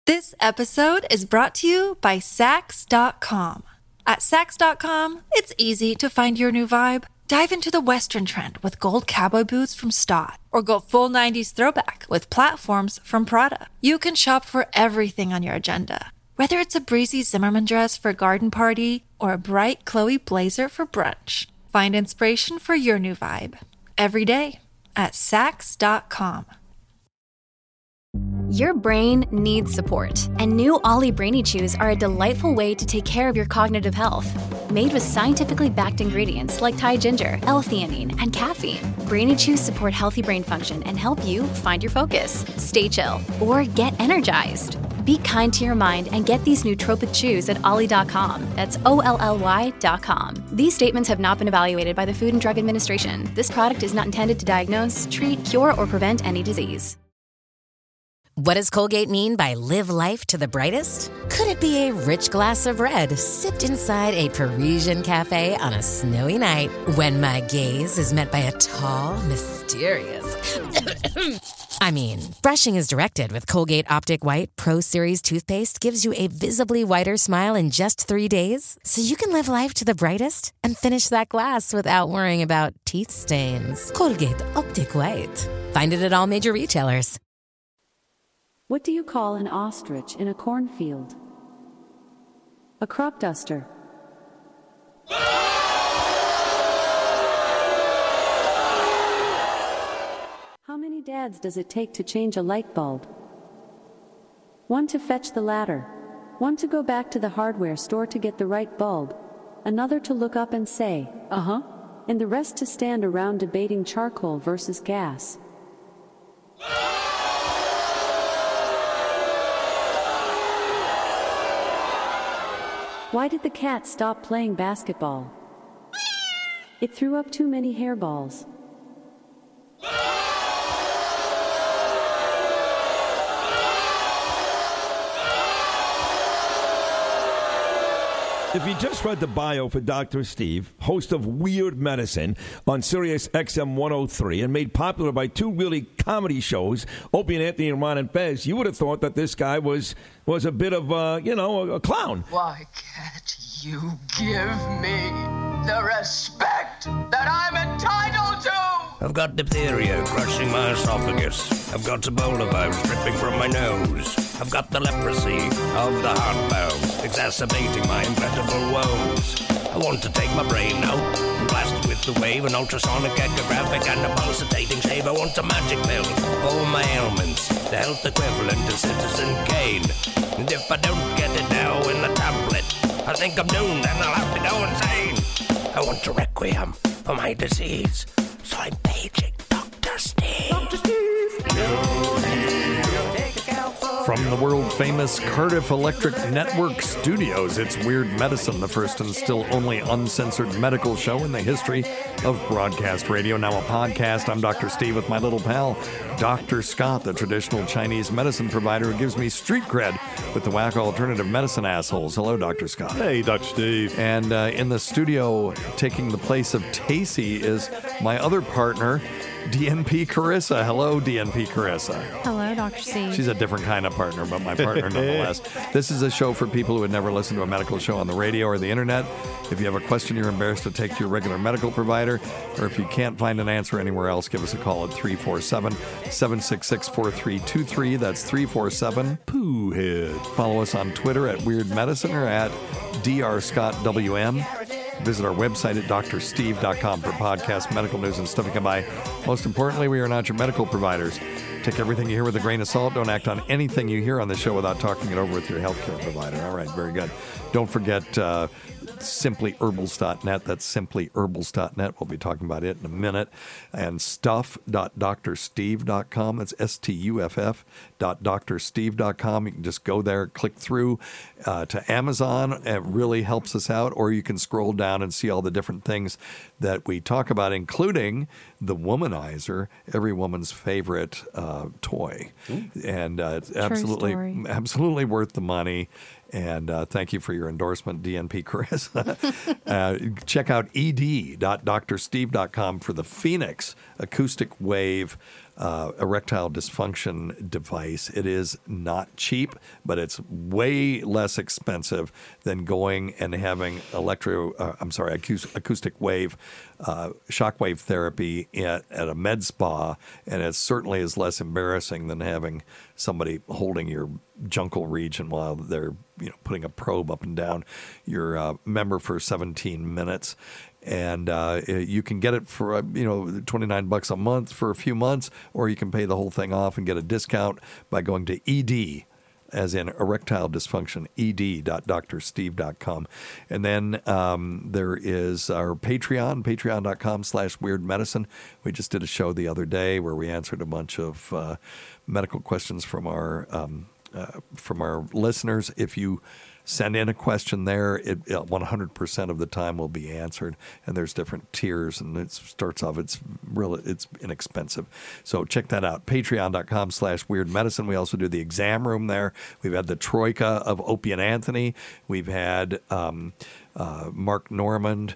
This episode is brought to you by Sax.com. At Sax.com, it's easy to find your new vibe. Dive into the Western trend with gold cowboy boots from Stott, or go full 90s throwback with platforms from Prada. You can shop for everything on your agenda, whether it's a breezy Zimmermann dress for a garden party or a bright Chloe blazer for brunch. Find inspiration for your new vibe every day at Sax.com. Your brain needs support, and new Ollie Brainy Chews are a delightful way to take care of your cognitive health. Made with scientifically backed ingredients like Thai ginger, L-theanine, and caffeine, Brainy Chews support healthy brain function and help you find your focus, stay chill, or get energized. Be kind to your mind and get these nootropic chews at ollie.com. That's OLLY.com. These statements have not been evaluated by the Food and Drug Administration. This product is not intended to diagnose, treat, cure, or prevent any disease. What does Colgate mean by live life to the brightest? Could it be a rich glass of red sipped inside a Parisian cafe on a snowy night when my gaze is met by a tall, mysterious... brushing is directed with Colgate Optic White Pro Series toothpaste gives you a visibly whiter smile in just 3 days, so you can live life to the brightest and finish that glass without worrying about teeth stains. Colgate Optic White. Find it at all major retailers. What do you call an ostrich in a cornfield? A crop duster. How many dads does it take to change a light bulb? One to fetch the ladder. One to go back to the hardware store to get the right bulb. Another to look up and say, uh-huh. And the rest to stand around debating charcoal versus gas. Why did the cat stop playing basketball? It threw up too many hairballs. If you just read the bio for Dr. Steve, host of Weird Medicine on Sirius XM 103 and made popular by two really comedy shows, Opie and Anthony and Ron and Fez, you would have thought that this guy was a bit of, a clown. Why can't you give me the respect that I'm entitled to? I've got diphtheria crushing my esophagus. I've got Ebola virus dripping from my nose. I've got the leprosy of the heart valves, exacerbating my incredible woes. I want to take my brain out and blast it with the wave, an ultrasonic echographic and a pulsating shave. I want a magic pill for all my ailments, the health equivalent of Citizen Kane. And if I don't get it now in the tablet, I think I'm doomed and I'll have to go insane. I want a requiem for my disease, so I'm paging Dr. Steve. Dr. Steve! From the world-famous Cardiff Electric Network studios, it's Weird Medicine, the first and still only uncensored medical show in the history of broadcast radio. Now a podcast. I'm Dr. Steve with my little pal, Dr. Scott, the traditional Chinese medicine provider who gives me street cred with the whack alternative medicine assholes. Hello, Dr. Scott. Hey, Dr. Steve. And in the studio, taking the place of Tacy, is my other partner, DNP Carissa. Hello, DNP Carissa. Hello, Dr. Steve. She's a different kind of partner, but my partner nonetheless. This is a show for people who had never listened to a medical show on the radio or the internet. If you have a question you're embarrassed to take to your regular medical provider, or if you can't find an answer anywhere else, give us a call at 347-766-4323. That's 347-POOHEAD. Follow us on Twitter at Weird Medicine or at DrScottWM. Visit our website at drsteve.com for podcasts, medical news, and stuff you can buy. Most importantly, we are not your medical providers. Take everything you hear with a grain of salt. Don't act on anything you hear on the show without talking it over with your healthcare provider. All right, very good. Don't forget simplyherbals.net. That's simplyherbals.net. We'll be talking about it in a minute. And stuff.drsteve.com. That's stuff.drsteve.com. You can just go there, click through to Amazon. It really helps us out. Or you can scroll down and see all the different things that we talk about, including the Womanizer, every woman's favorite toy. And it's absolutely worth the money. And thank you for your endorsement, DNP Chris. Check out ed.drsteve.com for the Phoenix acoustic wave erectile dysfunction device. It is not cheap, but it's way less expensive than going and having acoustic wave shockwave therapy at a med spa, and it certainly is less embarrassing than having somebody holding your jungle region while they're putting a probe up and down your member for 17 minutes. And you can get it for $29 a month for a few months, or you can pay the whole thing off and get a discount by going to ED, as in erectile dysfunction, ed.drsteve.com. And then there is our Patreon, patreon.com/weirdmedicine. We just did a show the other day where we answered a bunch of medical questions from our listeners. If you send in a question there, it 100% of the time will be answered, and there's different tiers, and it starts off, it's inexpensive. So check that out, patreon.com/weirdmedicine. We also do the exam room there. We've had the troika of Opie and Anthony. We've had Mark Normand,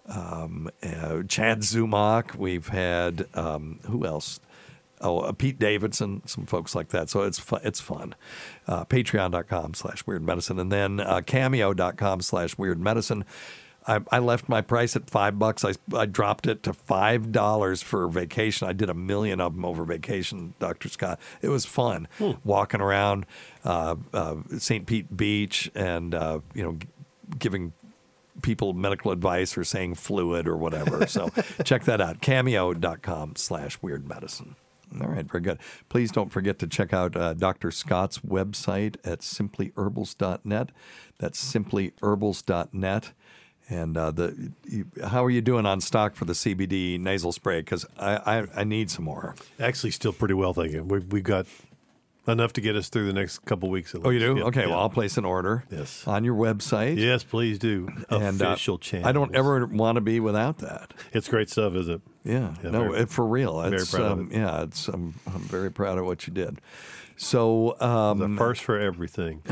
Chad Zumach. We've had, who else? Pete Davidson, some folks like that. So it's fun. Patreon.com/weirdmedicine. And then cameo.com/weirdmedicine. I left my price at $5. I dropped it to $5 for vacation. I did 1 million of them over vacation, Dr. Scott. It was fun walking around St. Pete Beach and, giving people medical advice or saying fluid or whatever. So check that out. Cameo.com/weirdmedicine. All right, very good. Please don't forget to check out Dr. Scott's website at simplyherbals.net. That's simplyherbals.net. And how are you doing on stock for the CBD nasal spray? Because I need some more. Actually, still pretty well, thank you. We've got enough to get us through the next couple weeks at least. Oh, you do? Yeah, okay, yeah. well, I'll place an order on your website. Yes, please do. And, Official channel. I don't ever want to be without that. It's great stuff, is it? Yeah, no, for real. Very proud of it. Yeah, I'm very proud of what you did. So the first for everything.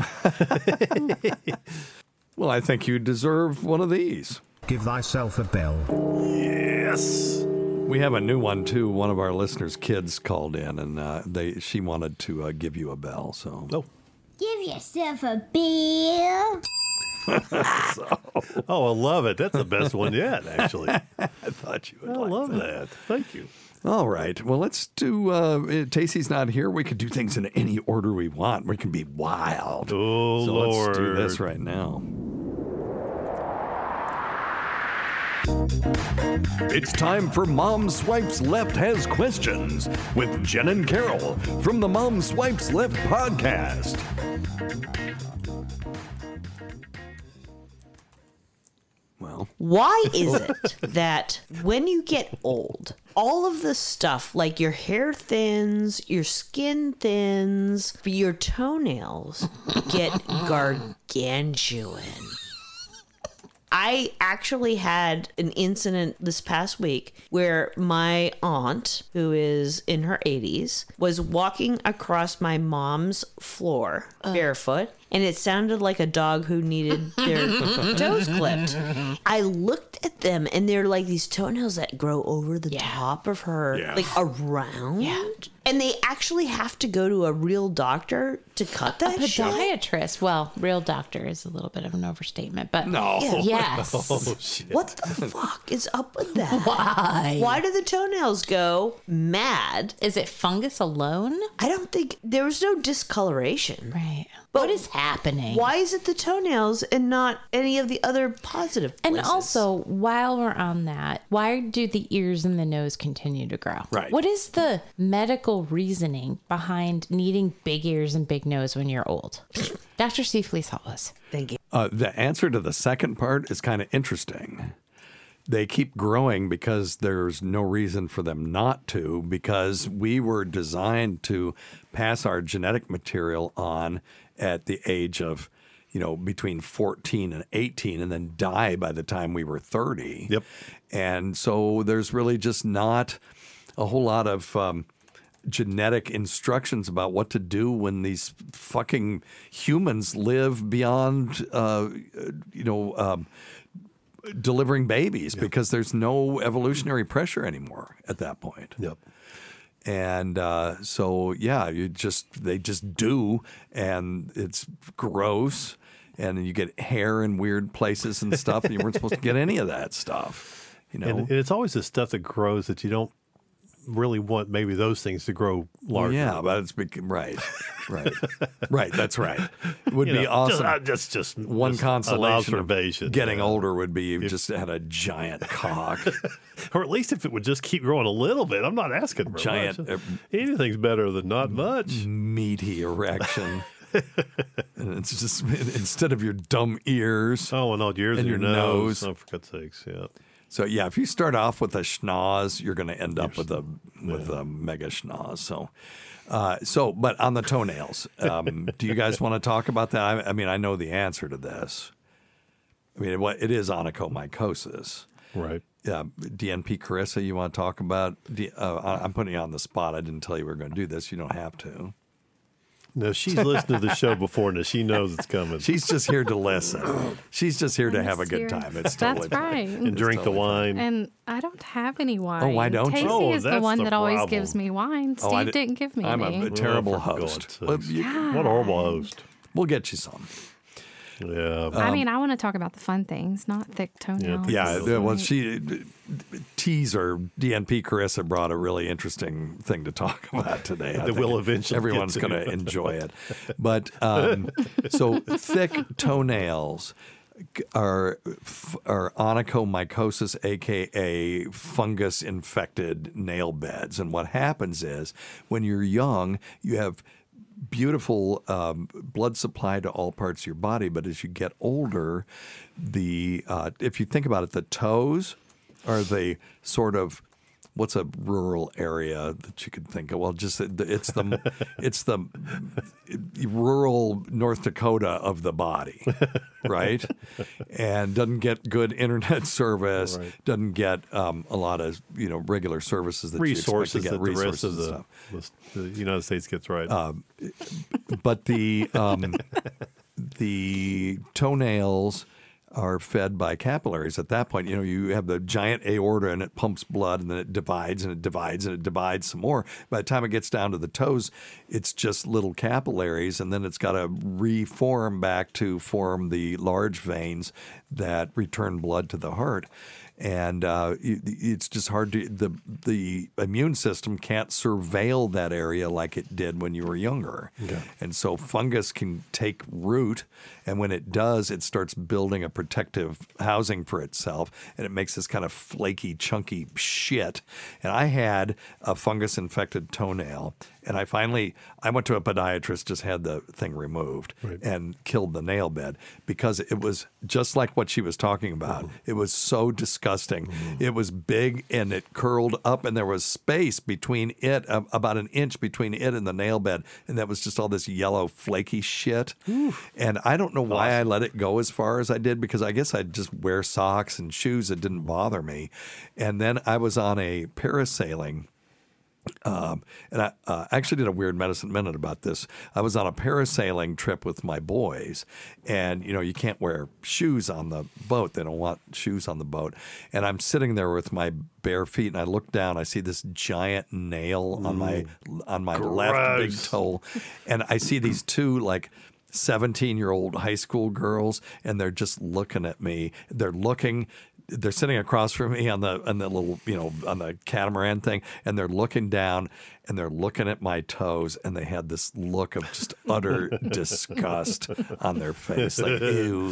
Well, I think you deserve one of these. Give thyself a bell. Yes. We have a new one too. One of our listeners' kids called in, and she wanted to give you a bell. So, give yourself a bell. Oh, I love it. That's the best one yet, actually. I thought you would. I love that. Thank you. All right. Well, let's do. Tacey's not here. We could do things in any order we want. We can be wild. Oh, so Lord. let's do this right now. It's time for Mom Swipes Left Has Questions with Jen and Carol from the Mom Swipes Left podcast. Well, why is it that when you get old, all of the stuff like your hair thins, your skin thins, your toenails get gargantuan? I actually had an incident this past week where my aunt, who is in her 80s, was walking across my mom's floor barefoot, and it sounded like a dog who needed their toes clipped. I looked at them, and they're like these toenails that grow over the top of her, like around. Yeah. And they actually have to go to a real doctor to cut that shit? Podiatrist. Well, real doctor is a little bit of an overstatement, but no. Yes. Oh, shit. What the fuck is up with that? Why? Why do the toenails go mad? Is it fungus alone? I don't think there was no discoloration. Right. But what is happening? Why is it the toenails and not any of the other positive places? And also, while we're on that, why do the ears and the nose continue to grow? Right. What is the medical reasoning behind needing big ears and big nose when you're old? Dr. Steve, please help us. Thank you. The answer to the second part is kind of interesting. They keep growing because there's no reason for them not to, because we were designed to pass our genetic material on at the age of, between 14 and 18 and then die by the time we were 30. Yep. And so there's really just not a whole lot of genetic instructions about what to do when these fucking humans live beyond, delivering babies because there's no evolutionary pressure anymore at that point. Yep. And they just do, and it's gross, and you get hair in weird places and stuff, and you weren't supposed to get any of that stuff. And it's always the stuff that grows that you don't really want maybe those things to grow larger. Yeah, but it's right. That's right. It would be awesome. Just one consolation an observation. Of getting older would be you just had a giant cock, or at least if it would just keep growing a little bit. I'm not asking for giant. Much. Anything's better than not much. Meaty erection. And it's just instead of your dumb ears. Oh, and all ears and your nose. Oh, for God's sakes, yeah. So yeah, if you start off with a schnoz, you're going to end up with a mega schnoz. So, but on the toenails, do you guys want to talk about that? I mean, I know the answer to this. I mean, it is onychomycosis, right? DNP Carissa, you want to talk about? I'm putting you on the spot. I didn't tell you we were going to do this. You don't have to. No, she's listened to the show before, and she knows it's coming. She's just here to listen. She's just here to have a good time. It's totally That's right. And drink the wine. And I don't have any wine. Oh, why don't you? Casey is the one that always problem. gives me wine. Steve didn't give me I'm any. a terrible host. What a horrible host. We'll get you some. Yeah. I mean, I want to talk about the fun things, not thick toenails. Well, teaser DNP Carissa brought a really interesting thing to talk about today. That will eventually everyone's going to enjoy it. But so thick toenails are onychomycosis, aka fungus-infected nail beds, and what happens is when you're young, you have beautiful blood supply to all parts of your body, but as you get older, if you think about it, the toes are the sort of what's a rural area that you could think of? Well, just it's the rural North Dakota of the body, right? And doesn't get good internet service, doesn't get a lot of regular services that resources you expect to get, that the rest of the United States gets right. But the toenails are fed by capillaries. At that point, you have the giant aorta and it pumps blood, and then it divides and it divides and it divides some more. By the time it gets down to the toes, it's just little capillaries, and then it's got to reform back to form the large veins that return blood to the heart. And it's just hard to the immune system can't surveil that area like it did when you were younger. Okay. And so fungus can take root, and when it does, it starts building a protective housing for itself, and it makes this kind of flaky, chunky shit. And I had a fungus-infected toenail, and I went to a podiatrist, just had the thing removed, and killed the nail bed because it was just like what she was talking about. Mm-hmm. It was so disgusting. Mm-hmm. It was big and it curled up, and there was space between it, about an inch between it and the nail bed, and that was just all this yellow, flaky shit. Oof. And I don't know why I let it go as far as I did, because I guess I'd just wear socks and shoes that didn't bother me. And then I was on a parasailing. And I actually did a Weird Medicine Minute about this. I was on a parasailing trip with my boys, and you can't wear shoes on the boat. They don't want shoes on the boat. And I'm sitting there with my bare feet, and I look down. I see this giant nail on my left big toe, and I see these two 17-year-old high school girls, and they're just looking at me. They're sitting across from me on the little, on the catamaran thing, and they're looking down and they're looking at my toes, and they had this look of just utter disgust on their face. Like,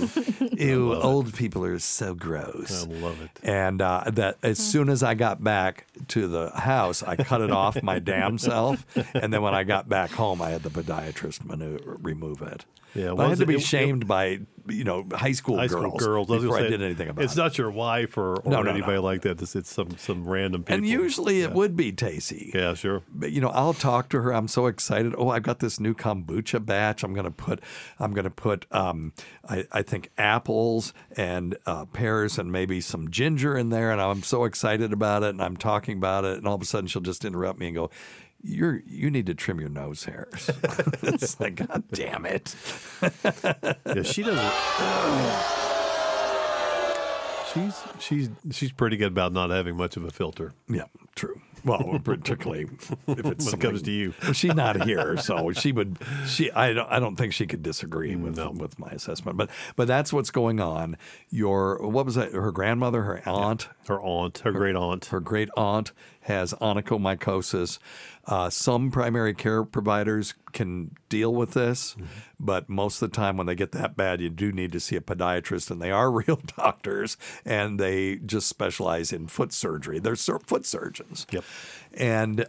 ew, old people are so gross. I love it. And that as soon as I got back to the house, I cut it off my damn self. And then when I got back home, I had the podiatrist remove it. Yeah, but I had to be shamed by high school girls before I did anything about it. It's not your wife or anybody like that. It's some random people. And usually it would be Tacey. Yeah, sure. But I'll talk to her. I'm so excited. Oh, I've got this new kombucha batch. I'm gonna put I think apples and pears and maybe some ginger in there, and I'm so excited about it, and I'm talking about it, and all of a sudden she'll just interrupt me and go, you need to trim your nose hairs. It's like, God damn it. Yeah, she doesn't. She's pretty good about not having much of a filter. Yeah, true. Well, particularly if it's when it comes to you. Well, she's not here, so I don't think she could disagree with my assessment. But that's what's going on. What was that? Her grandmother, her aunt, her great aunt, her great aunt has onychomycosis. Some primary care providers can deal with this, but most of the time when they get that bad, you do need to see a podiatrist, and they are real doctors, and they just specialize in foot surgery. They're foot surgeons. Yep. And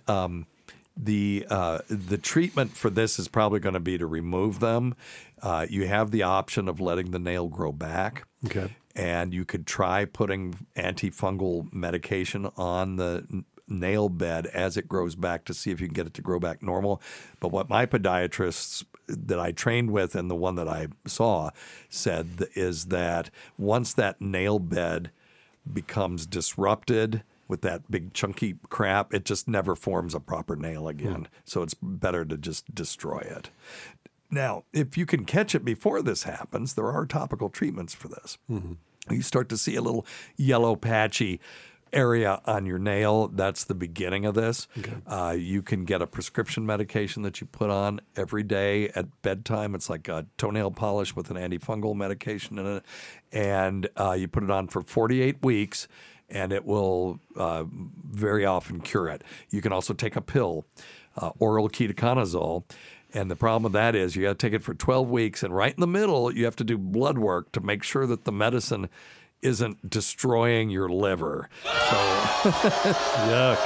the treatment for this is probably going to be to remove them. You have the option of letting the nail grow back. Okay. And you could try putting antifungal medication on the nail bed as it grows back to see if you can get it to grow back normal. But what my podiatrists that I trained with and the one that I saw said is that once that nail bed becomes disrupted with that big chunky crap, it just never forms a proper nail again. So it's better to just destroy it. Now, if you can catch it before this happens, there are topical treatments for this. You start to see a little yellow patchy area on your nail. That's the beginning of this. Okay. You can get a prescription medication that you put on every day at bedtime. It's like a toenail polish with an antifungal medication in it. And you put it on for 48 weeks, and it will very often cure it. You can also take a pill, oral ketoconazole. And the problem with that is you got to take it for 12 weeks. And right in the middle, you have to do blood work to make sure that the medicine isn't destroying your liver. So, yuck.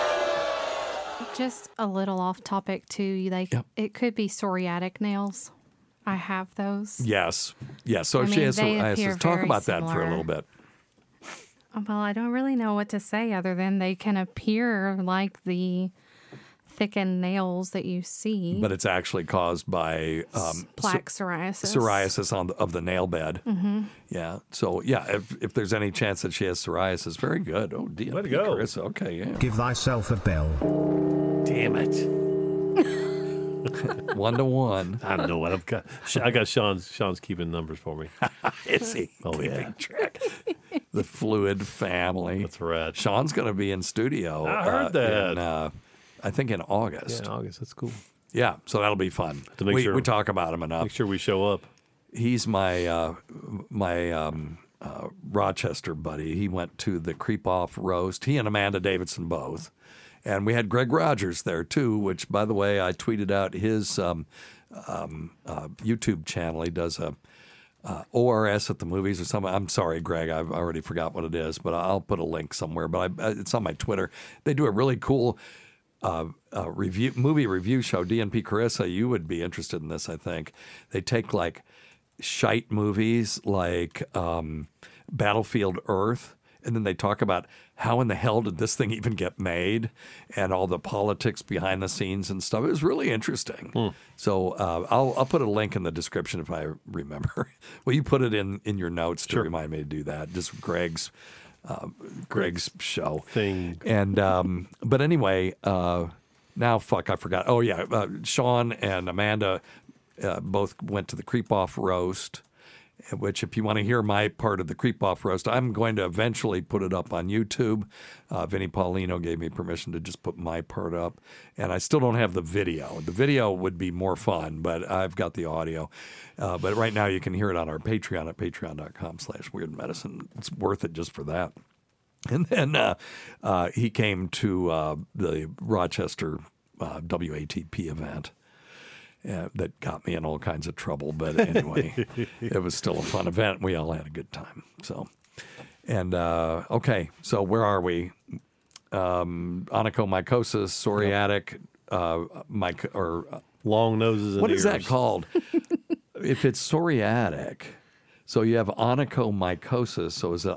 Just a little off topic too. It could be psoriatic nails. I have those. Yes. So if she has psoriasis, talk about that for a little bit. Well, I don't really know what to say other than they can appear like the thickened nails that you see. But it's actually caused by plaque psoriasis. Psoriasis of the nail bed. Yeah. So, if there's any chance that she has psoriasis, very good. Oh, dear. Way to go. Carissa. Okay, yeah. Give thyself a bell. Damn it. 1-1. I don't know what I've got. I got Sean's keeping numbers for me. Is he? Oh, keeping track. The Fluid family. That's right. Sean's going to be in studio. I heard that. I think in August. Yeah, in August. That's cool. Yeah, so that'll be fun. To make sure we talk about him enough. Make sure we show up. He's my Rochester buddy. He went to the Creep Off roast. He and Amanda Davidson both. And we had Greg Rogers there too, which, by the way, I tweeted out his YouTube channel. He does a ORS at the movies or something. I'm sorry, Greg, I've already forgot what it is, but I'll put a link somewhere. But it's on my Twitter. They do a really cool movie review show. DNP Carissa, you would be interested in this, I think. They take like shite movies like Battlefield Earth, and then they talk about how in the hell did this thing even get made and all the politics behind the scenes and stuff. It was really interesting. So I'll put a link in the description if I remember. Will you put it in your notes to remind me to do that? Just Greg's show thing. And but anyway, now I forgot. Oh yeah, Sean and Amanda both went to the Creep Off roast, which if you want to hear my part of the Creep Off roast, I'm going to eventually put it up on YouTube. Vinnie Paulino gave me permission to just put my part up, and I still don't have the video. The video would be more fun, but I've got the audio. But right now you can hear it on our Patreon at patreon.com/weirdmedicine. It's worth it just for that. And then he came to the Rochester WATP event. That got me in all kinds of trouble. But anyway, it was still a fun event. We all had a good time. So, and okay, so where are we? Onychomycosis, psoriatic, long noses and what ears. Is that called? If it's psoriatic, so you have onychomycosis, so is it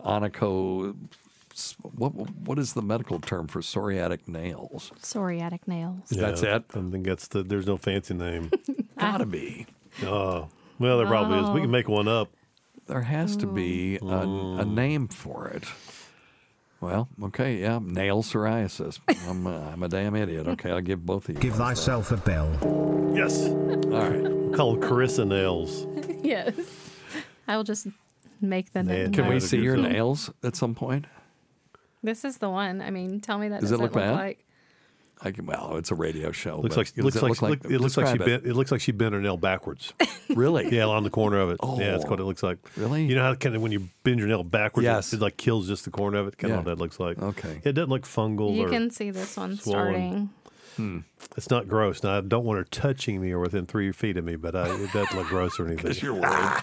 what is the medical term for psoriatic nails? Psoriatic nails. Yeah, that's it? I think there's no fancy name. Gotta be. Oh, well, there probably is. We can make one up. There has to be a name for it. Well, okay, yeah, nail psoriasis. I'm a damn idiot. Okay, I'll give both of you. Give thyself a bell. Yes. All right. Called Carissa nails. Yes. I will just make the name. Can we see your nails at some point? This is the one. I mean, tell me that Does it doesn't look bad? like. Well, it's a radio show. Looks but like it looks like describe it looks like she bent her nail backwards. Really? Yeah, on the corner of it. Oh. Yeah, that's what it looks like. Really? You know how kind of when you bend your nail backwards, Yes. it like kills just the corner of it. Kind of Yeah. what that looks like. Okay. It doesn't look fungal. You or can see this one swollen. starting. It's not gross. Now I don't want her touching me or within 3 feet of me, but it doesn't look gross or anything. Because you're worried.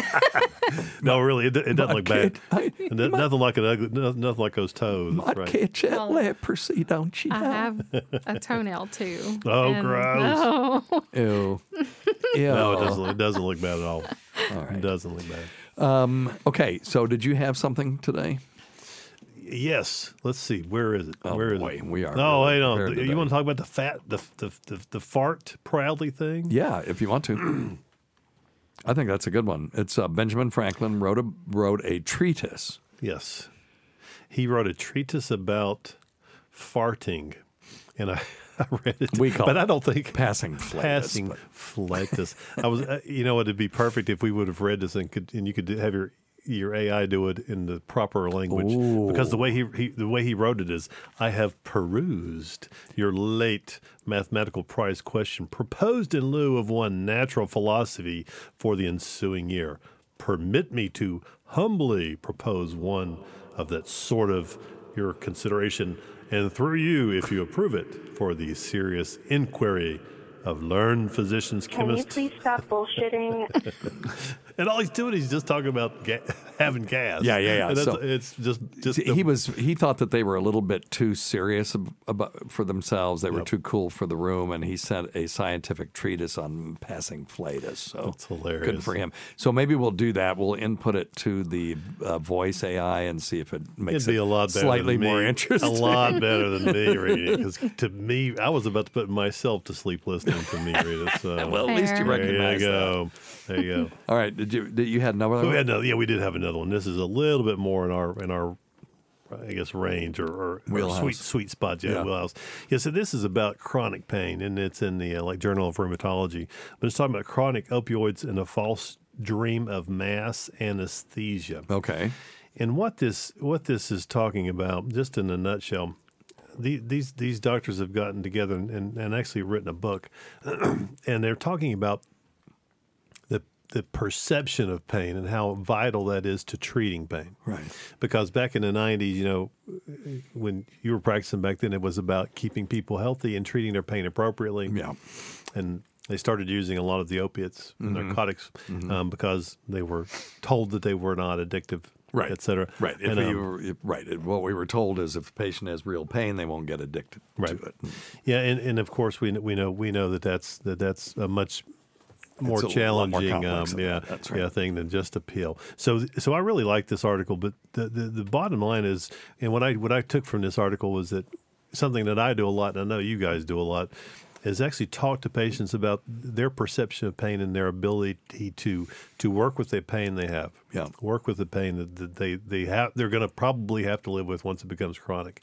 No, really, it doesn't look bad. Nothing like an ugly, nothing like those toes. Might Right. catch that leprosy, don't you know? I have a toenail too. Oh, and- gross. No. Ew. Ew. No, it doesn't look bad at all. All right. It doesn't look bad. Okay, so did you have something today? Yes. Let's see. Where is it? Oh, Where is boy, it? we are No, really wait on. prepared today. You want to talk about the fart proudly thing? Yeah, if you want to. I think that's a good one. It's Benjamin Franklin wrote a treatise. Yes. He wrote a treatise about farting, and I read it. We call but it I don't think passing flatus. flatus. I was, it'd be perfect if we would have read this and you could have your AI do it in the proper language. Ooh. Because the way he wrote it is, I have perused your late mathematical prize question proposed in lieu of one natural philosophy for the ensuing year. Permit me to humbly propose one of that sort of your consideration, and through you, if you approve it, for the serious inquiry of learned physicians, chemists. Can you please stop bullshitting? And all he's doing is just talking about having gas. Yeah. And So it's just he thought that they were a little bit too serious about for themselves. They were too cool for the room, and he sent a scientific treatise on passing flatus. So That's hilarious. Good for him. So maybe we'll do that. We'll input it to the voice AI and see if it makes It'd be it a lot better slightly than me. more interesting. A lot better than me reading it. Because to me, I was about to put myself to sleep listening to me read it. So. Well, at least you recognize There you go. There you go. All right. Did you had another one? We did have another one. This is a little bit more in our I guess range or Wheelhouse. sweet spot. Yeah. Wheelhouse. Yeah. So this is about chronic pain, and it's in the Journal of Rheumatology. But it's talking about chronic opioids and a false dream of mass anesthesia. Okay. And what this is talking about, just in a nutshell, these doctors have gotten together and actually written a book, and they're talking about the perception of pain and how vital that is to treating pain. Right. Because back in the 90s, when you were practicing back then, it was about keeping people healthy and treating their pain appropriately. Yeah. And they started using a lot of the opiates, narcotics, because they were told that they were not addictive, Right. et cetera. Right. And, What we were told is if a patient has real pain, they won't get addicted to it. Yeah, and of course we know that's a much more It's a lot more challenging complex than that. That's right. thing than just a pill. So I really like this article, but the bottom line is, and what I took from this article was that something that I do a lot, and I know you guys do a lot, is actually talk to patients about their perception of pain and their ability to work with the pain they have. Yeah. Work with the pain that they have. They're going to probably have to live with once it becomes chronic,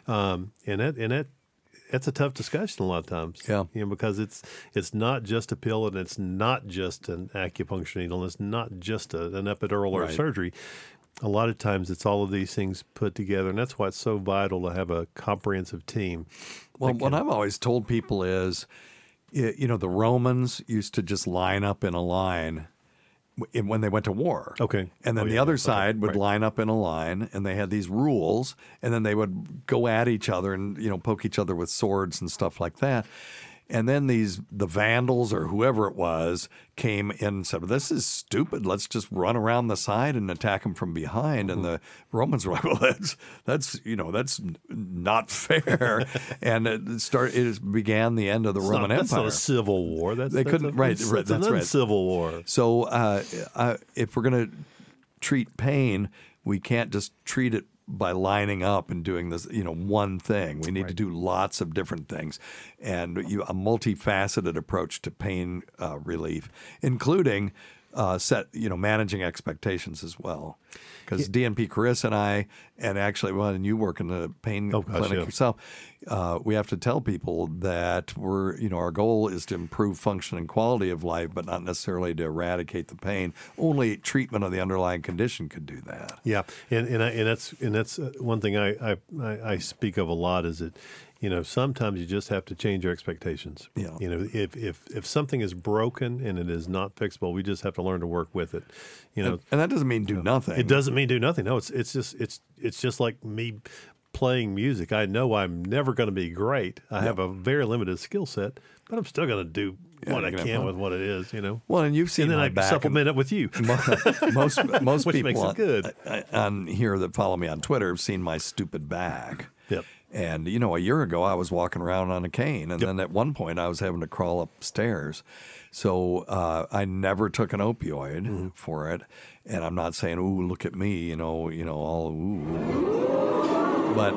that's a tough discussion a lot of times. Yeah. Because it's not just a pill, and it's not just an acupuncture needle, and it's not just an epidural or Right. surgery. A lot of times it's all of these things put together, and that's why it's so vital to have a comprehensive team. Well, what I've always told people is, the Romans used to just line up in a line when they went to war. Okay. And then the other side would line up in a line, and they had these rules, and then they would go at each other and, poke each other with swords and stuff like that. And then the Vandals or whoever it was came in and said, "This is stupid. Let's just run around the side and attack them from behind." And the Romans were like, "Well, that's not fair." And it began the end of the Roman Empire. That's not a civil war. They couldn't. That's right. Civil war. So if we're going to treat pain, we can't just treat it by lining up and doing this, one thing. We need to do lots of different things, and a multifaceted approach to pain relief, including managing expectations as well. Because DNP Carissa and I, and actually, and you work in the pain clinic yourself, we have to tell people that our goal is to improve function and quality of life, but not necessarily to eradicate the pain. Only treatment of the underlying condition could do that. Yeah, and that's one thing I speak of a lot is that. Sometimes you just have to change your expectations. Yeah. If something is broken and it is not fixable, we just have to learn to work with it. And that doesn't mean do nothing. It doesn't mean do nothing. No, it's just like me playing music. I know I'm never going to be great. I have a very limited skill set, but I'm still going to do what I can with what it is. Well, and you've seen and then my I back supplement it with you. Most which people makes it good. on here that follow me on Twitter have seen my stupid back. Yep. And, a year ago, I was walking around on a cane. And then at one point, I was having to crawl upstairs. So I never took an opioid for it. And I'm not saying, ooh, look at me, all ooh. But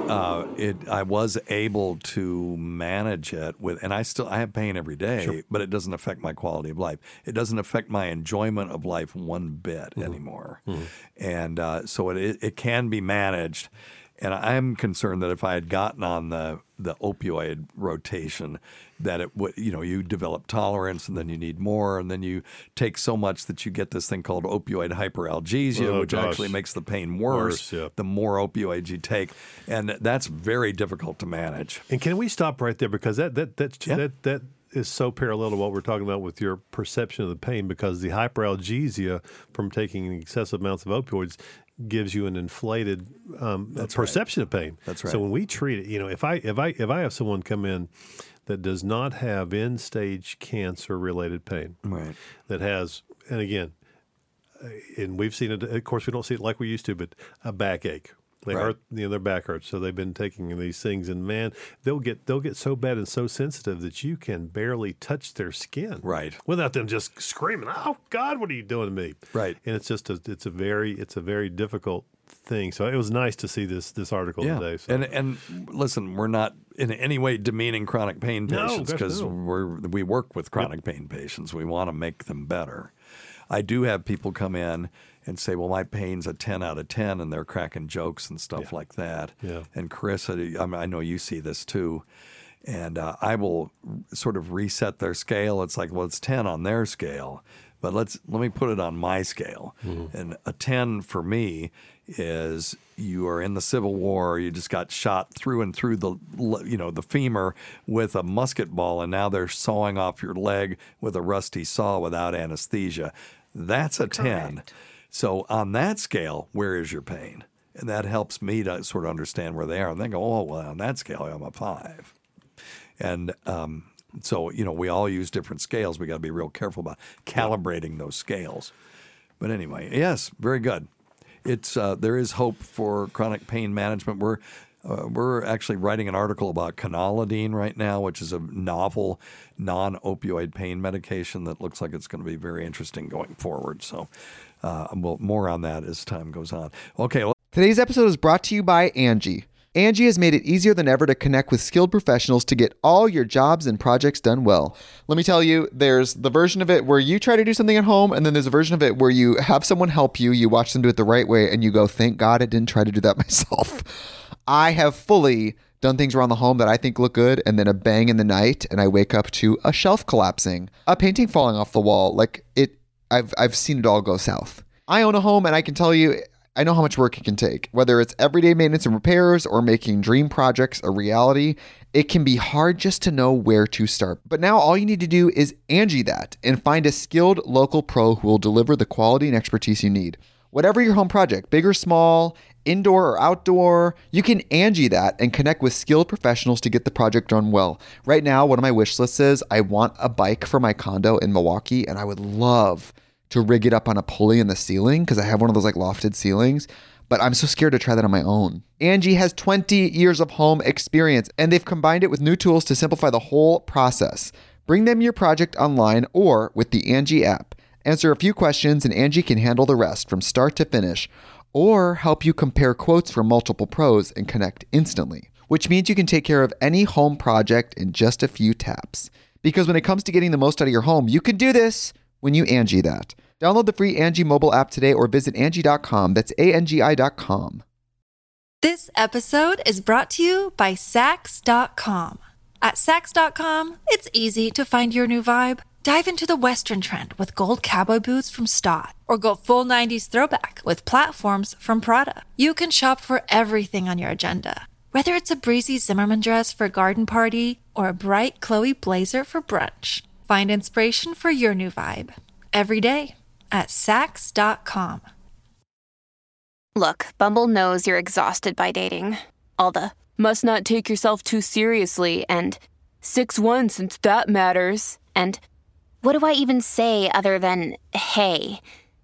I was able to manage it and I have pain every day, but it doesn't affect my quality of life. It doesn't affect my enjoyment of life one bit anymore. And so it can be managed. And I'm concerned that if I had gotten on the opioid rotation, that it would, you develop tolerance and then you need more. And then you take so much that you get this thing called opioid hyperalgesia, which actually makes the pain worse the more opioids you take. And that's very difficult to manage. And can we stop right there? Because that is so parallel to what we're talking about with your perception of the pain, because the hyperalgesia from taking excessive amounts of opioids gives you an inflated perception of pain. That's right. So when we treat it, if I have someone come in that does not have end-stage cancer-related pain, right, that has, and again, and we've seen it. Of course, we don't see it like we used to, but a backache. They hurt, their back hurts, so they've been taking these things, and man, they'll get so bad and so sensitive that you can barely touch their skin, right, without them just screaming, "Oh God, what are you doing to me?" Right, and it's a very difficult thing. So it was nice to see this article today. So. And listen, we're not in any way demeaning chronic pain patients because we work with chronic pain patients. We want to make them better. I do have people come in and say, well, my pain's a 10 out of 10, and they're cracking jokes and stuff like that. Yeah. And Carissa, I know you see this too, and I will sort of reset their scale. It's like, well, it's 10 on their scale, but let me put it on my scale. And a 10 for me is you are in the Civil War, you just got shot through and through the femur with a musket ball, and now they're sawing off your leg with a rusty saw without anesthesia. That's a 10. So on that scale, where is your pain? And that helps me to sort of understand where they are. And they go, oh, well, on that scale, I'm a 5. And so, we all use different scales. We got to be real careful about calibrating those scales. But anyway, yes, very good. It's there is hope for chronic pain management. We're actually writing an article about canalidine right now, which is a novel non-opioid pain medication that looks like it's going to be very interesting going forward. So more on that as time goes on. Okay. Today's episode is brought to you by Angie. Angie has made it easier than ever to connect with skilled professionals to get all your jobs and projects done well. Let me tell you, there's the version of it where you try to do something at home, and then there's a version of it where you have someone help you, you watch them do it the right way, and you go, thank God I didn't try to do that myself. I have fully done things around the home that I think look good, and then a bang in the night, and I wake up to a shelf collapsing, a painting falling off the wall. I've seen it all go south. I own a home, and I can tell you, I know how much work it can take. Whether it's everyday maintenance and repairs or making dream projects a reality, it can be hard just to know where to start. But now all you need to do is Angie that and find a skilled local pro who will deliver the quality and expertise you need. Whatever your home project, big or small, indoor or outdoor, you can Angie that and connect with skilled professionals to get the project done well. Right now, one of my wish lists is I want a bike for my condo in Milwaukee, and I would love to rig it up on a pulley in the ceiling because I have one of those lofted ceilings, but I'm so scared to try that on my own. Angie has 20 years of home experience, and they've combined it with new tools to simplify the whole process. Bring them your project online or with the Angie app. Answer a few questions and Angie can handle the rest from start to finish, or help you compare quotes from multiple pros and connect instantly, which means you can take care of any home project in just a few taps. Because when it comes to getting the most out of your home, you can do this when you Angie that. Download the free Angie mobile app today or visit Angie.com. That's ANGI.com. This episode is brought to you by Sax.com. At Sax.com, it's easy to find your new vibe. Dive into the Western trend with gold cowboy boots from Stott, or go full 90s throwback with platforms from Prada. You can shop for everything on your agenda, whether it's a breezy Zimmermann dress for a garden party or a bright Chloe blazer for brunch. Find inspiration for your new vibe every day at Sax.com. Look, Bumble knows you're exhausted by dating. All the must not take yourself too seriously and 6'1" since that matters. And what do I even say other than hey?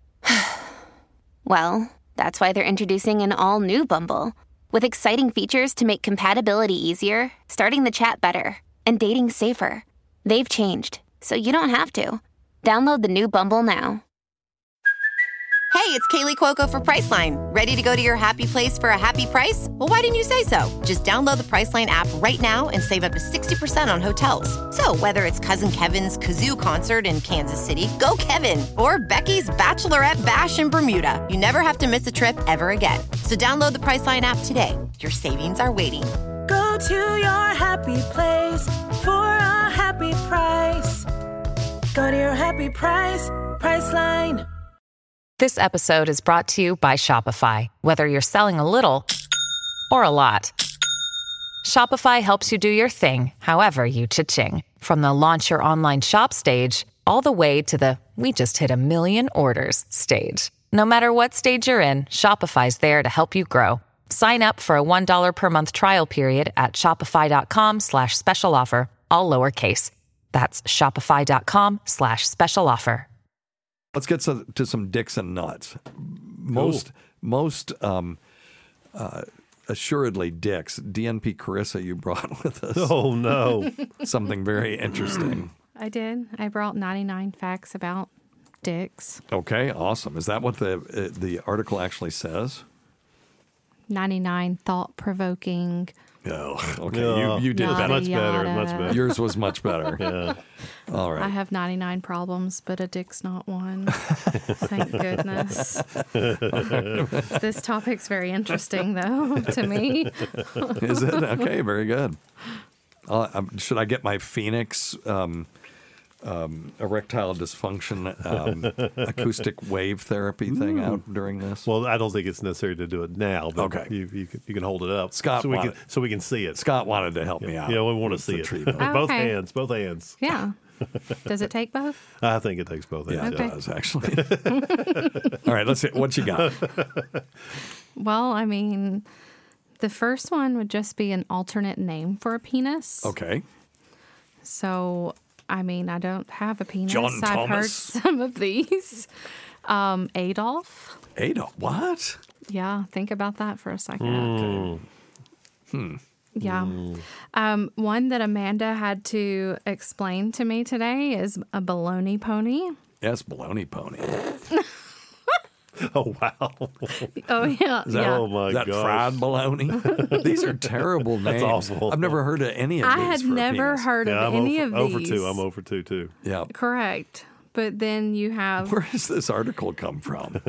Well, that's why they're introducing an all-new Bumble with exciting features to make compatibility easier, starting the chat better, and dating safer. They've changed, so you don't have to. Download the new Bumble now. Hey, it's Kaylee Cuoco for Priceline. Ready to go to your happy place for a happy price? Well, why didn't you say so? Just download the Priceline app right now and save up to 60% on hotels. So whether it's Cousin Kevin's Kazoo Concert in Kansas City, go Kevin, or Becky's Bachelorette Bash in Bermuda, you never have to miss a trip ever again. So download the Priceline app today. Your savings are waiting. Go to your happy place for a happy price. Go to your happy price, Priceline. This episode is brought to you by Shopify. Whether you're selling a little or a lot, Shopify helps you do your thing, however you cha-ching. From the launch your online shop stage, all the way to the we just hit 1 million orders stage. No matter what stage you're in, Shopify's there to help you grow. Sign up for a $1 per month trial period at shopify.com/special offer, all lowercase. That's shopify.com/special offer. Let's get to some dicks and nuts. Most assuredly dicks. DNP Carissa, you brought with us. Oh, no. Something very interesting. I did. I brought 99 facts about dicks. Okay, awesome. Is that what the article actually says? 99 thought-provoking. Oh, okay. No. You did Yada, better. Much better. yada. Much better. Yours was much better. Yeah. All right. I have 99 problems, but a dick's not one. Thank goodness. This topic's very interesting, though, to me. Is it? Okay, very good. Should I get my Phoenix erectile dysfunction acoustic wave therapy thing out during this? Well, I don't think it's necessary to do it now, but okay. you can hold it up Scott so we can see it. Scott wanted to help me out. Yeah, we want to see it. Both hands. Both hands. Yeah. Does it take both? I think it takes both hands. Okay. It does, actually. All right, let's see. What you got? Well, I mean, the first one would just be an alternate name for a penis. Okay. So, I mean, I don't have a penis. John I've heard Thomas. some of these. Adolf. Adolf? What? Yeah, think about that for a second. Yeah. One that Amanda had to explain to me today is a baloney pony. Yes, baloney pony. Oh, wow. Oh, yeah. Oh, my God. Is that fried baloney? These are terrible names. That's awful. I've never heard of any of I these. had for a never penis. heard of any of these. I'm over 2 too. Yeah. Correct. But then you have Where does this article come from?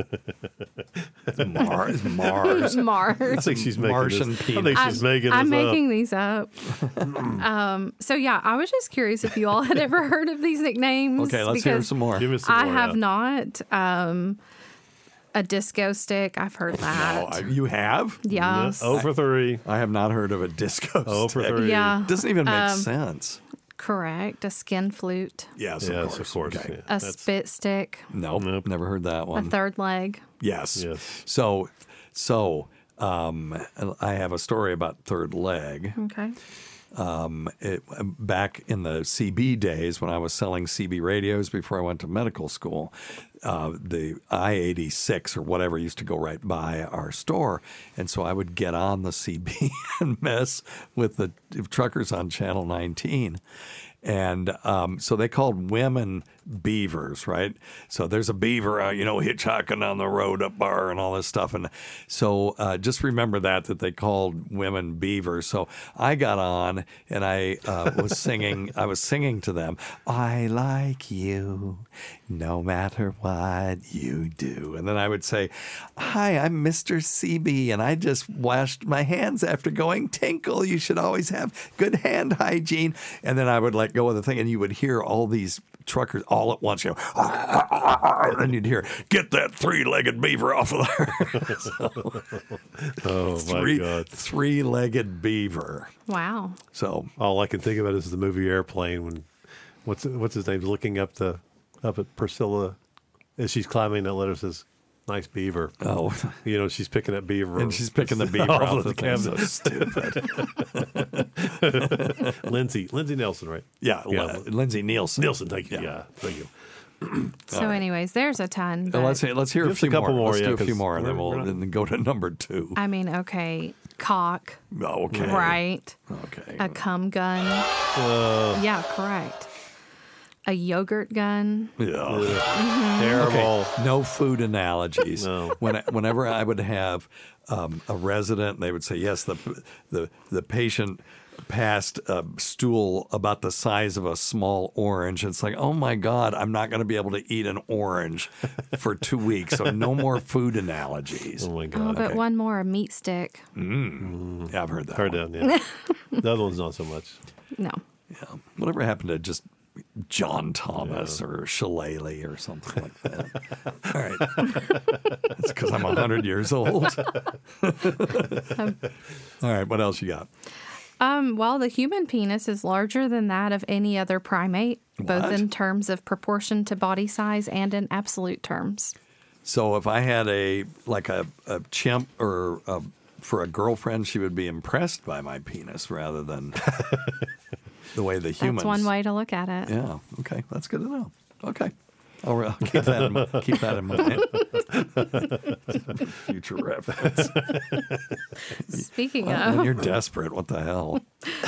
Mars. Mars. I think she's making Martian this. penis. I think she's making this I'm up. making these up. So yeah, I was just curious if you all had ever heard of these nicknames. Okay, let's hear some more. Give us some I more, have yeah. not. A disco stick. I've heard that. No, you have? Yes. 0 for 3. I have not heard of a disco 0 for stick. 3. Yeah. Doesn't even make sense. Correct. A skin flute. Yes, Yes, of course. Okay. Yeah. A spit stick. Nope, never heard that A one. third leg. Yes. Yes. So, I have a story about third leg. Okay. Back in the CB days when I was selling CB radios before I went to medical school, the I-86 or whatever used to go right by our store. And so I would get on the CB and mess with the truckers on Channel 19. And so they called women beavers, right? So there's a beaver, hitchhiking on the road up bar and all this stuff. And so just remember that they called women beavers. So I got on and I was singing. I was singing to them, I like you no matter what you do. And then I would say, hi, I'm Mr. CB, and I just washed my hands after going tinkle. You should always have good hand hygiene. And then I would let go of the thing, and you would hear all these truckers all at once, and then you'd hear, get that three-legged beaver off of there. My God. Three-legged beaver. Wow. So all I can think about is the movie Airplane when what's his name looking up at Priscilla as she's climbing that ladder, says, nice beaver. Oh. She's picking that beaver. And she's picking the beaver off the cabinet. So stupid. Lindsay Nelson, right? Yeah. Lindsay Nielsen. Nielsen, thank you. Yeah, thank you. So, anyways, there's a ton. But Let's hear a few couple more. Let's do a 'cause few more, and then we're we'll not- then go to number 2. I mean, okay, cock. Oh, okay. Right. Okay. A cum gun. Yeah, correct. A yogurt gun. Yeah. Terrible. Okay. No food analogies. No. Whenever I would have a resident, they would say, yes, the patient passed a stool about the size of a small orange. It's like, oh my God, I'm not going to be able to eat an orange for 2 weeks. So no more food analogies. Oh my Oh, God. but one more, a meat stick. Yeah, I've heard that. Heard one. that, yeah. The other one's not so much. No. Yeah. Whatever happened to just John Thomas or Shillelagh or something like that? All right. That's because I'm 100 years old. All right. What else you got? Well, the human penis is larger than that of any other primate, both What? in terms of proportion to body size and in absolute terms. So if I had a chimp or for a girlfriend, she would be impressed by my penis rather than the way the humans. That's one way to look at it. Yeah. Okay. That's good to know. Okay. I'll keep that in mind. Future reference. Speaking When of, you're desperate, what the hell?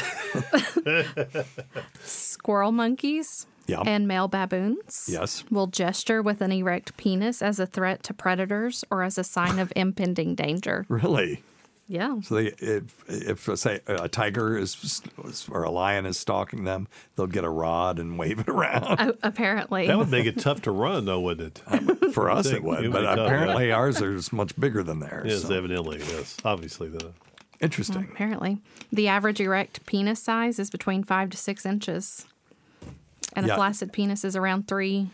squirrel monkeys Yeah. and male baboons Yes. will gesture with an erect penis as a threat to predators or as a sign of impending danger. Really? Yeah. So if say a tiger or a lion is stalking them, they'll get a rod and wave it around. Apparently. That would make it tough to run, though, wouldn't it? For us, it It would, would but be tough, apparently right? ours is much bigger than theirs. Yes, so. evidently, yes. Obviously, though. Interesting. Apparently. The average erect penis size is between 5 to 6 inches. And Yeah. a flaccid penis is around 3.5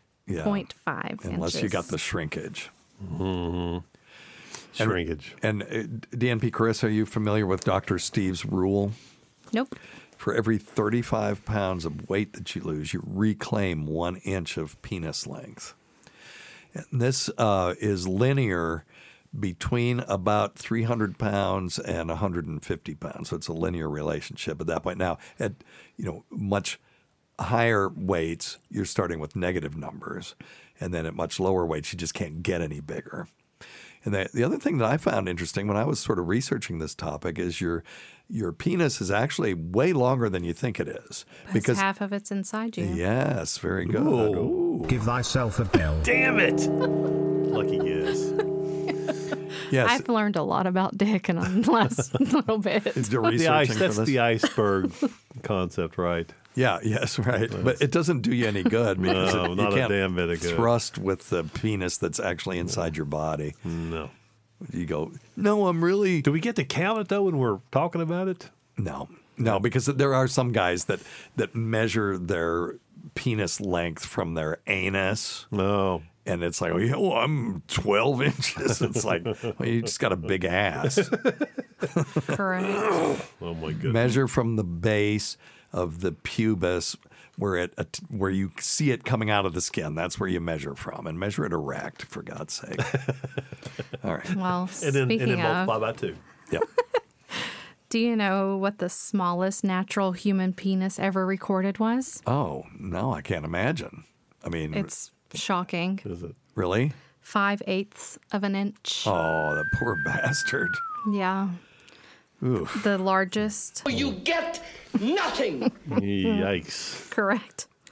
Unless inches. you got the shrinkage. Mm-hmm. Shrinkage. And DNP Carissa, are you familiar with Dr. Steve's rule? Nope. For every 35 pounds of weight that you lose, you reclaim 1 inch of penis length. And this is linear between about 300 pounds and 150 pounds. So it's a linear relationship at that point. Now, at much higher weights, you're starting with negative numbers. And then at much lower weights, you just can't get any bigger. And the other thing that I found interesting when I was sort of researching this topic is your penis is actually way longer than you think it is. Because half of it's inside you. Yes, very good. Ooh. Give thyself a bell. Damn it! Lucky guess. Yes. I've learned a lot about dick in the last little bit. Is That's the iceberg concept, right? Yeah, yes, right. But it doesn't do you any good because No, you not a can't damn bit of good. thrust with the penis that's actually inside your body. No. You go, no, I'm really... Do we get to count it, though, when we're talking about it? No, because there are some guys that measure their penis length from their anus. No. And it's like, oh, I'm 12 inches. It's like, well, you just got a big ass. Correct. Oh, my goodness. Measure from the base of the pubis where you see it coming out of the skin. That's where you measure from. And measure it erect, for God's sake. All right. Well, and then speaking of, multiply by 2. Yep. do you know what the smallest natural human penis ever recorded was? Oh, no, I can't imagine. I mean, It's shocking. Is it? really? 5/8 of an inch. Oh, that poor bastard. Yeah. Oof. The largest. You get nothing. Yikes. Correct.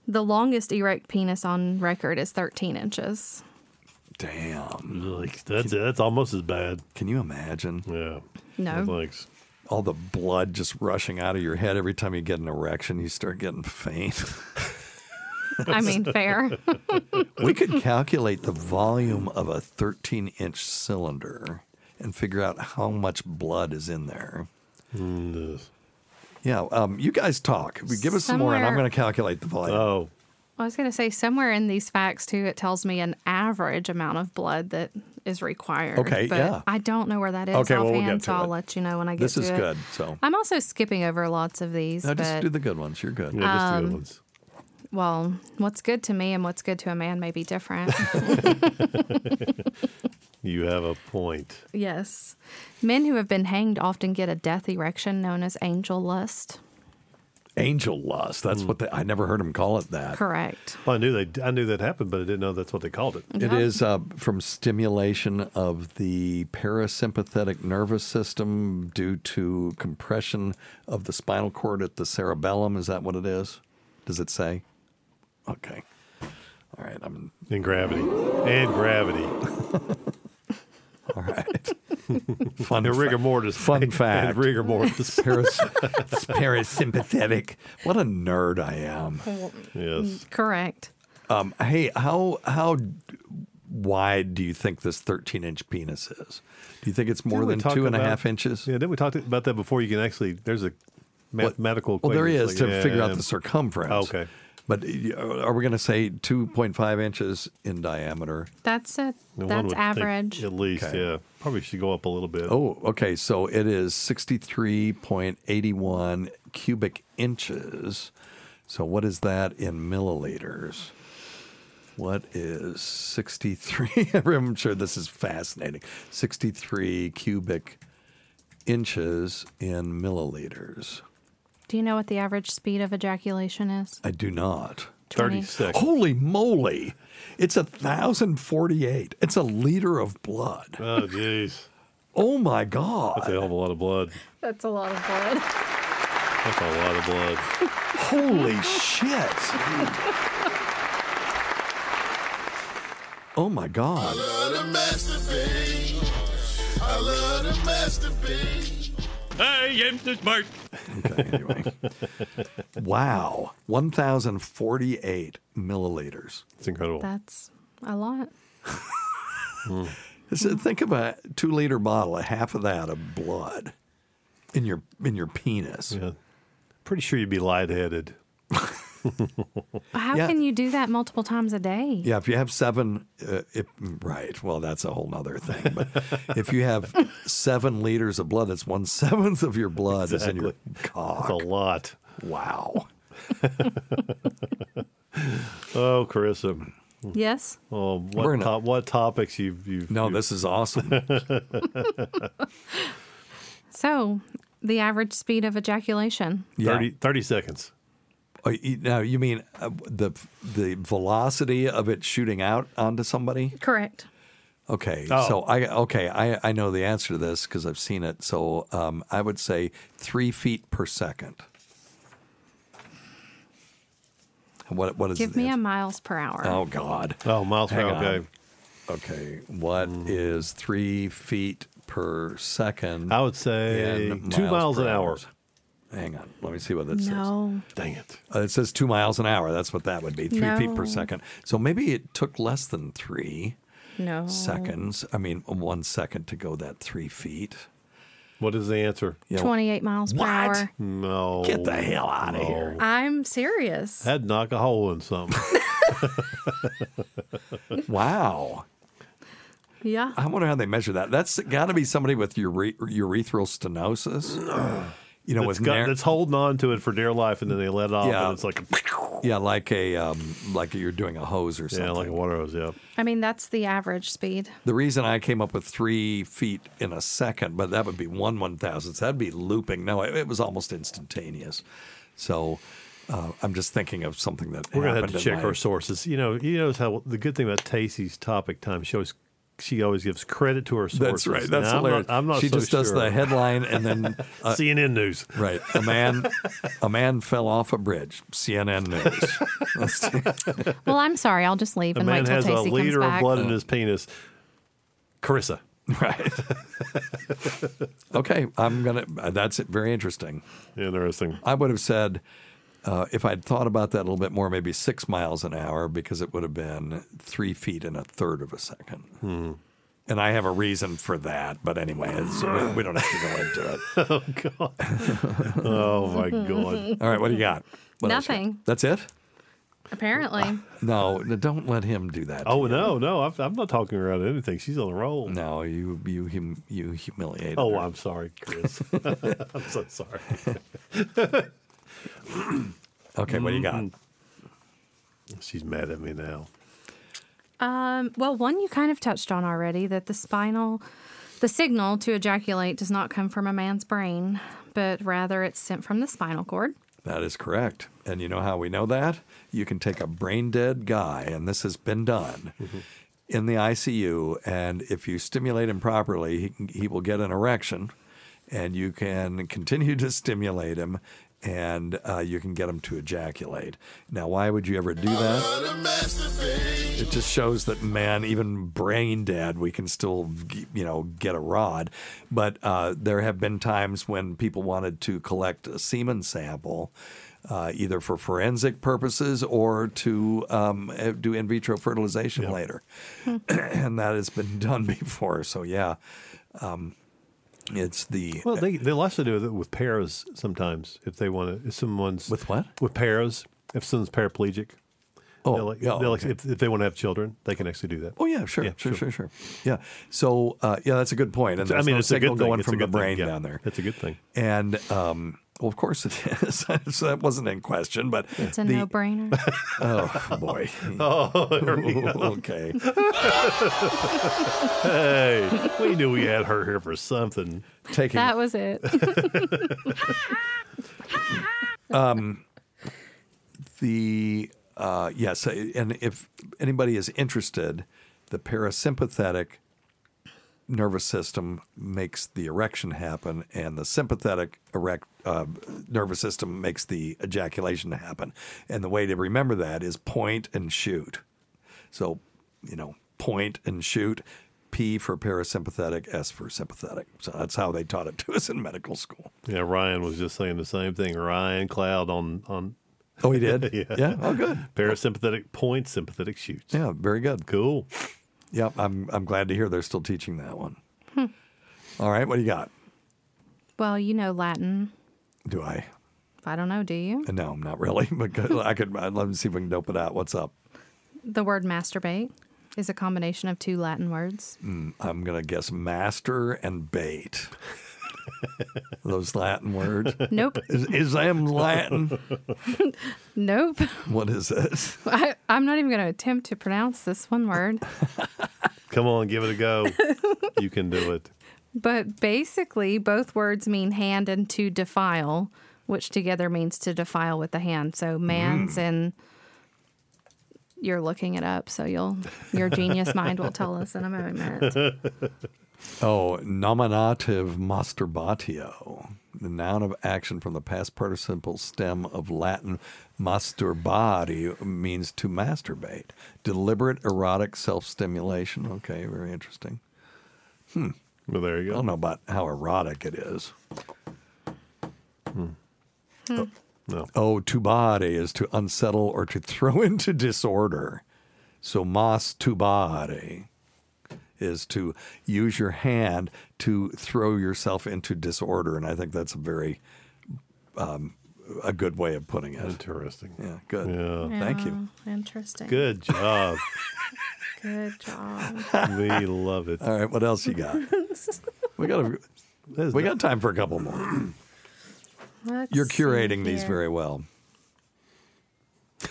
The longest erect penis on record is 13 inches. Damn. Like, that's almost as bad. Can you imagine? Yeah. No. Thanks. All the blood just rushing out of your head every time you get an erection, you start getting faint. I mean, fair. We could calculate the volume of a 13-inch cylinder and figure out how much blood is in there. Yeah, you guys talk. Give us some more, and I'm going to calculate the volume. Oh. I was going to say, somewhere in these facts, too, it tells me an average amount of blood that is required. Okay, but yeah. I don't know where that is Okay, well, offhand, we'll get to so I'll it. let you know when I get This to it. is good, so. I'm also skipping over lots of these. No, just but, do the good ones. You're good. Yeah, just the good ones. Well, what's good to me and what's good to a man may be different. You have a point. Yes. Men who have been hanged often get a death erection known as angel lust. Angel lust. That's what I never heard them call it that. Correct. Well, I knew that happened, but I didn't know that's what they called it. It is from stimulation of the parasympathetic nervous system due to compression of the spinal cord at the cerebellum. Is that what it is? Does it say? Okay. All right. And gravity. And gravity. All right. Fun and rigor mortis. Fun fact. And rigor mortis. It's parasympathetic. What a nerd I am. Yes. Correct. Hey, how wide do you think this 13-inch penis is? Do you think it's more than 2.5 inches? Yeah, didn't we talk about that before? You can actually, there's a mathematical Well, equation. there is Like, to figure out the circumference. Okay. But are we going to say 2.5 inches in diameter? That's it. One That's would think average. At least, yeah. Probably should go up a little bit. Oh, okay. So it is 63.81 cubic inches. So what is that in milliliters? What is 63? I'm sure this is fascinating. 63 cubic inches in milliliters. Do you know what the average speed of ejaculation is? I do not. 20. 36. Holy moly. It's 1,048. It's a liter of blood. Oh, jeez. Oh, my God. That's a hell of a lot of blood. That's a lot of blood. That's a lot of blood. Holy shit. Oh, my God. I love to masturbate. I am so smart. Okay, anyway. Wow. 1,048 milliliters. It's incredible. That's a lot. So think of a 2-liter bottle, a half of that of blood in your penis. Yeah. Pretty sure you'd be lightheaded. How Yeah. can you do that multiple times a day? Yeah, if you have 7, right, well, that's a whole nother thing. But if you have 7 liters of blood, that's 1/7 of your blood is in your cock. That's a lot. Wow. Oh, Carissa. Yes. Oh, what topics you've No, this is awesome. So, the average speed of ejaculation. 30 seconds. Oh, now, you mean the velocity of it shooting out onto somebody? Correct. Okay, Oh. so I know the answer to this because I've seen it. So I would say 3 feet per second. What is Give the me a answer? miles per hour. Oh God. Oh, miles per Hang hour. on. Okay. Okay. What is 3 feet per second? I would say in 2 miles per an hour. Hang on. Let me see what that No. Dang it. says. It says 2 miles an hour. That's what that would be. 3 feet per No. second. So maybe it took less than 3 No. seconds. I mean, 1 second to go that 3 feet. What is the answer? 28 miles per hour. No. Get the hell out of here. I'm serious. I'd knock a hole in something. Wow. Yeah. I wonder how they measure that. That's got to be somebody with urethral stenosis. You know, that's holding on to it for dear life, and then they let it off, Yeah. and it's like like like you're doing a hose or something. yeah, like a water hose. Yeah. I mean, that's the average speed. The reason I came up with 3 feet in a second, but that would be 1/1000th. That'd be looping. No, it was almost instantaneous. So I'm just thinking of something that We're gonna have happened to in check my- our sources. You notice how the good thing about Tacey's Topic Time show is she always gives credit to her sources. That's right. That's now, hilarious. I'm not she so just does sure. the headline and then CNN News. Right. A man fell off a bridge. CNN News. Well, I'm sorry. I'll just leave A and man wait till has a Tacey comes liter of back. blood in his penis. Carissa. Right. Okay. That's very interesting. Interesting. I would have said, if I'd thought about that a little bit more, maybe 6 miles an hour, because it would have been 3 feet in a third of a second. And I have a reason for that. But anyway, we don't have to go into it. Oh, God. Oh, my God. All right. What do you got? What else you got? Nothing. That's it? Apparently. No, don't let him do that. Oh, no. I'm not talking around anything. She's on a roll. No, you humiliated Oh, her. I'm sorry, Chris. I'm so sorry. Okay, what do you got? She's mad at me now. Well, one you kind of touched on already, that the signal to ejaculate does not come from a man's brain, but rather it's sent from the spinal cord. That is correct. And you know how we know that? You can take a brain-dead guy, and this has been done, in the ICU, and if you stimulate him properly, he will get an erection, and you can continue to stimulate him, and you can get him to ejaculate. Now, why would you ever do that? It just shows that, man, even brain dead, we can still, get a rod. But there have been times when people wanted to collect a semen sample, either for forensic purposes or to do in vitro fertilization later. And that has been done before. So, yeah. It's the they'll also do it with paras sometimes if they want to. If someone's with what? With paras, if someone's paraplegic. Okay. If they want to have children, they can actually do that. Oh yeah, sure. Yeah. So that's a good point. And there's no it's a signal good thing. going It's a from the good thing. brain Yeah, down there. It's a good thing. And well, of course it is. So that wasn't in question, but It's a no-brainer. Oh boy. Okay. Hey, we knew we had her here for something. That was it. Yes, and if anybody is interested, the parasympathetic nervous system makes the erection happen, and the sympathetic nervous system makes the ejaculation happen. And the way to remember that is point and shoot. So, point and shoot. P for parasympathetic, S for sympathetic. So that's how they taught it to us in medical school. Yeah, Ryan was just saying the same thing. Ryan Cloud on Oh, he did? Yeah. Oh, good. Parasympathetic point, sympathetic shoots. Yeah, very good. Cool. Yep, I'm glad to hear they're still teaching that one. All right, what do you got? Well, you know Latin. Do I? I don't know. Do you? No, not really. But let me see if we can dope it out. What's up? The word masturbate is a combination of two Latin words. I'm going to guess master and bait. Those Latin words? Nope. Is them Latin? Nope. What is it? I'm not even going to attempt to pronounce this one word. Come on, give it a go. You can do it. But basically, both words mean hand and to defile, which together means to defile with the hand. So man's and you're looking it up, so your genius mind will tell us in a moment. Oh, nominative masturbatio, the noun of action from the past participle stem of Latin masturbare means to masturbate. Deliberate erotic self-stimulation. Okay, very interesting. Well, there you go. I don't know about how erotic it is. No. Oh, tubare is to unsettle or to throw into disorder. So masturbare is to use your hand to throw yourself into disorder. And I think that's a very a good way of putting it. Interesting. Yeah, good. Yeah. Thank you. Interesting. Good job. Good job. We love it. All right, what else you got? We got time for a couple more. You're curating these very well.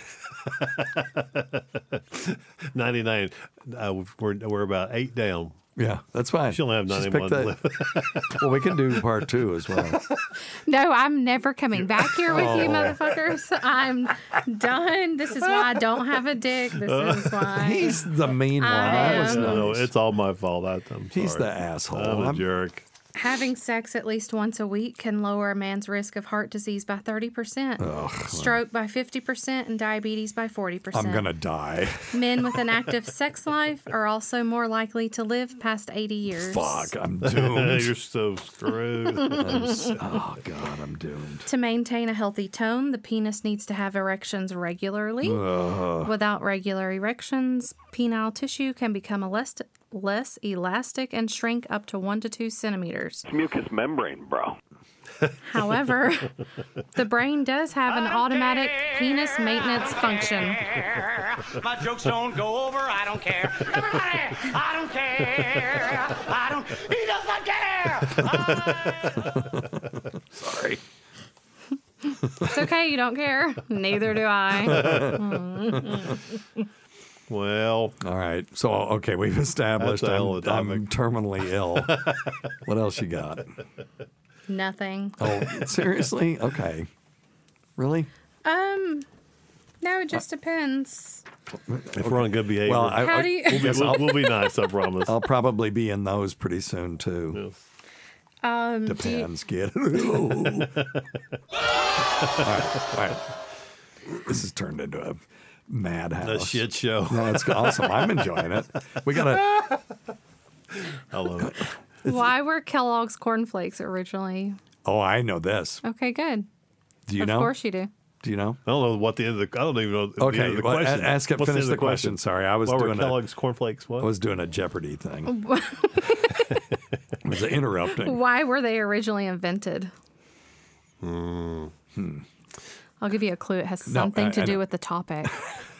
99. We're about 8 down. Yeah, that's fine. She'll have Just 91 pick to live. Well, we can do part 2 as well. No, I'm never coming back here with you, motherfuckers. I'm done. This is why I don't have a dick. This is why. He's the mean one. I was No, nice. it's all my fault. I'm sorry. He's the asshole. I'm a jerk. Having sex at least once a week can lower a man's risk of heart disease by 30%, stroke by 50%, and diabetes by 40%. I'm going to die. Men with an active sex life are also more likely to live past 80 years. Fuck, I'm doomed. You're so screwed. Oh, God, I'm doomed. To maintain a healthy tone, the penis needs to have erections regularly. Without regular erections, penile tissue can become less elastic and shrink up to 1 to 2 centimeters. It's mucous membrane, bro. However, the brain does have an automatic penis maintenance function. My jokes don't go over. I don't care. Everybody, I don't care. I don't. He does not care. Sorry. It's okay. You don't care. Neither do I. Well, all right. So, okay, we've established I'm terminally ill. What else you got? Nothing. Oh, seriously? Okay. Really? No, it just depends. If we're on good behavior, Well, How do you- we'll be nice, I promise. I'll probably be in those pretty soon, too. Depends, kid. All right. This has turned into a madhouse. A shit show. No, it's awesome. I'm enjoying it. We got to... I love it. Why were Kellogg's cornflakes originally? Oh, I know this. Okay, good. Do you know? Of course you do. Do you know? I don't know what the end of the. I don't even know. The Okay, end of the well, question. ask it. What's Finish end the of question. Sorry, I was Why were doing Kellogg's cornflakes. What? I was doing a Jeopardy thing. It was interrupting. Why were they originally invented? I'll give you a clue. It has something to do with the topic.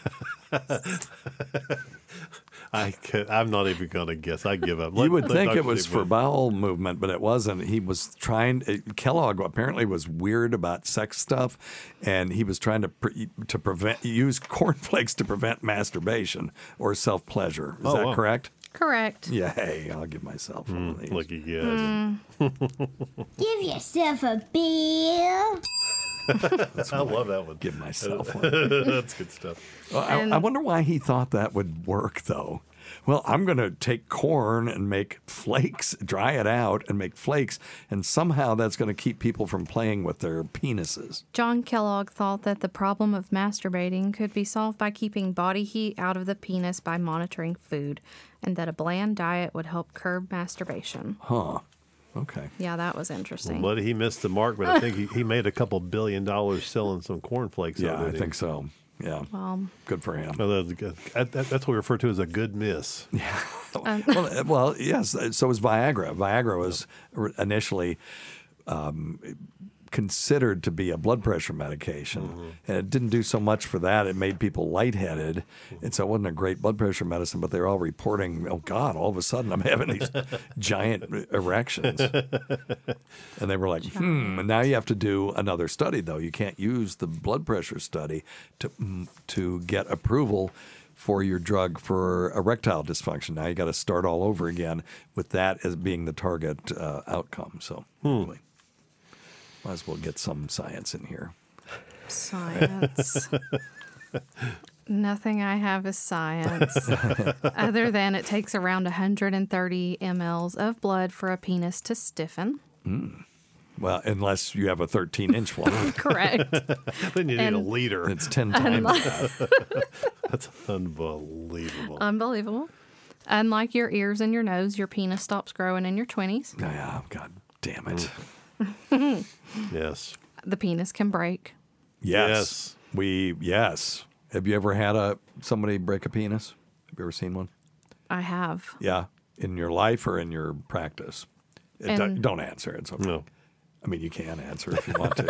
I'm not even going to guess. I give up. You would think Dr. it was Steve for win. bowel movement, but it wasn't. He was trying. Kellogg apparently was weird about sex stuff, and he was trying to use cornflakes to prevent masturbation or self pleasure. Is Oh, that wow. correct? Correct. Yay! I'll give myself one of these. Look at you. Give yourself a bill. I love that one. Give myself one. That's good stuff. Well, I wonder why he thought that would work, though. Well, I'm going to take corn and make flakes, dry it out and make flakes, and somehow that's going to keep people from playing with their penises. John Kellogg thought that the problem of masturbating could be solved by keeping body heat out of the penis by monitoring food, and that a bland diet would help curb masturbation. Huh. Okay. Yeah, that was interesting. Well, buddy, he missed the mark, but I think he made a couple $1 billion selling some cornflakes. Yeah, I think so. Yeah. Good for him. Well, that's good. That's what we refer to as a good miss. Yeah. Well, yes. So was Viagra. Viagra was initially considered to be a blood pressure medication, and it didn't do so much for that. It made people lightheaded, and so it wasn't a great blood pressure medicine. But they were all reporting, "Oh God, all of a sudden I'm having these giant erections," and they were like, And now you have to do another study, though. You can't use the blood pressure study to get approval for your drug for erectile dysfunction. Now you got to start all over again with that as being the target outcome. So anyway, might as well get some science in here. Science. Nothing I have is science, other than it takes around 130 mLs of blood for a penis to stiffen. Well, unless you have a 13-inch one. Correct. Then you need a liter. It's 10 times that. That's unbelievable. Unbelievable. Unlike your ears and your nose, your penis stops growing in your 20s. Yeah, God damn it. Yes. The penis can break. Yes. Yes. Have you ever had somebody break a penis? Have you ever seen one? I have. Yeah. In your life or in your practice? Don't answer. It's okay. No. I mean, you can answer if you want to.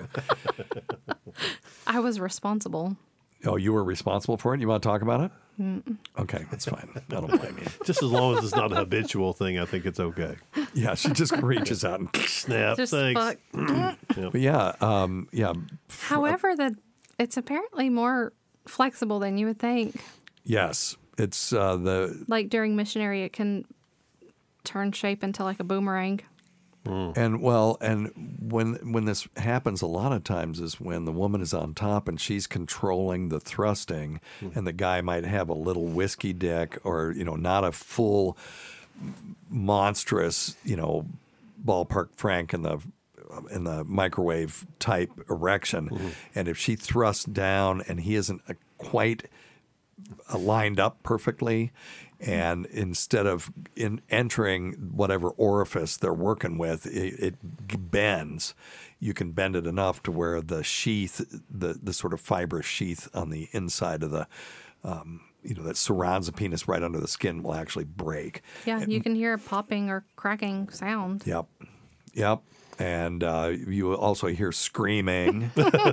I was responsible. Oh, you were responsible for it? You want to talk about it? Mm-mm. Okay, that's fine. I don't blame you. Just as long as it's not a habitual thing, I think it's okay. Yeah, she just reaches out and snap. Just Thanks. fuck. But yeah. However, it's apparently more flexible than you would think. Yes, it's Like during missionary, it can turn shape into like a boomerang. And when this happens a lot of times is when the woman is on top and she's controlling the thrusting, and the guy might have a little whiskey dick or not a full monstrous ballpark Frank in the microwave type erection, and if she thrusts down and he isn't quite lined up perfectly. And instead of entering whatever orifice they're working with, it bends. You can bend it enough to where the sheath, the sort of fibrous sheath on the inside of the, that surrounds the penis right under the skin will actually break. Yeah, you can hear a popping or cracking sound. Yep. And you also hear screaming,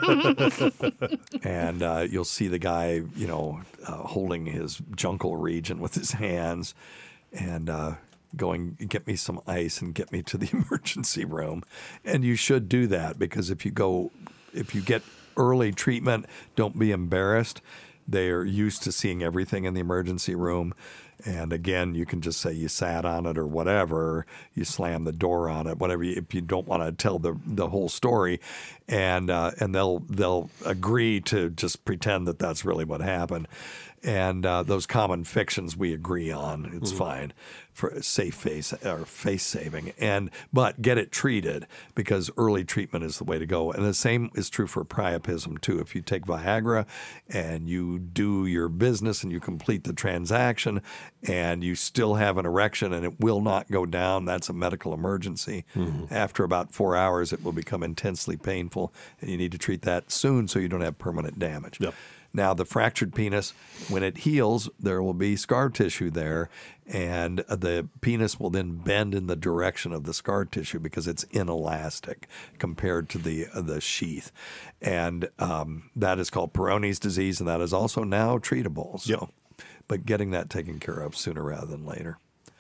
and you'll see the guy, holding his jungle region with his hands, and going, get me some ice and get me to the emergency room. And you should do that because if you get early treatment, don't be embarrassed. They are used to seeing everything in the emergency room. And again, you can just say you sat on it or whatever. You slam the door on it, whatever. If you don't want to tell the whole story, and they'll agree to just pretend that that's really what happened. And those common fictions we agree on. It's fine for safe face saving. But get it treated because early treatment is the way to go. And the same is true for priapism too. If you take Viagra and you do your business and you complete the transaction and you still have an erection and it will not go down, that's a medical emergency. After about 4 hours, it will become intensely painful, and you need to treat that soon so you don't have permanent damage. Yep. Now, the fractured penis, when it heals, there will be scar tissue there, and the penis will then bend in the direction of the scar tissue because it's inelastic compared to the sheath. And that is called Peyronie's disease, and that is also now treatable. So, but getting that taken care of sooner rather than later.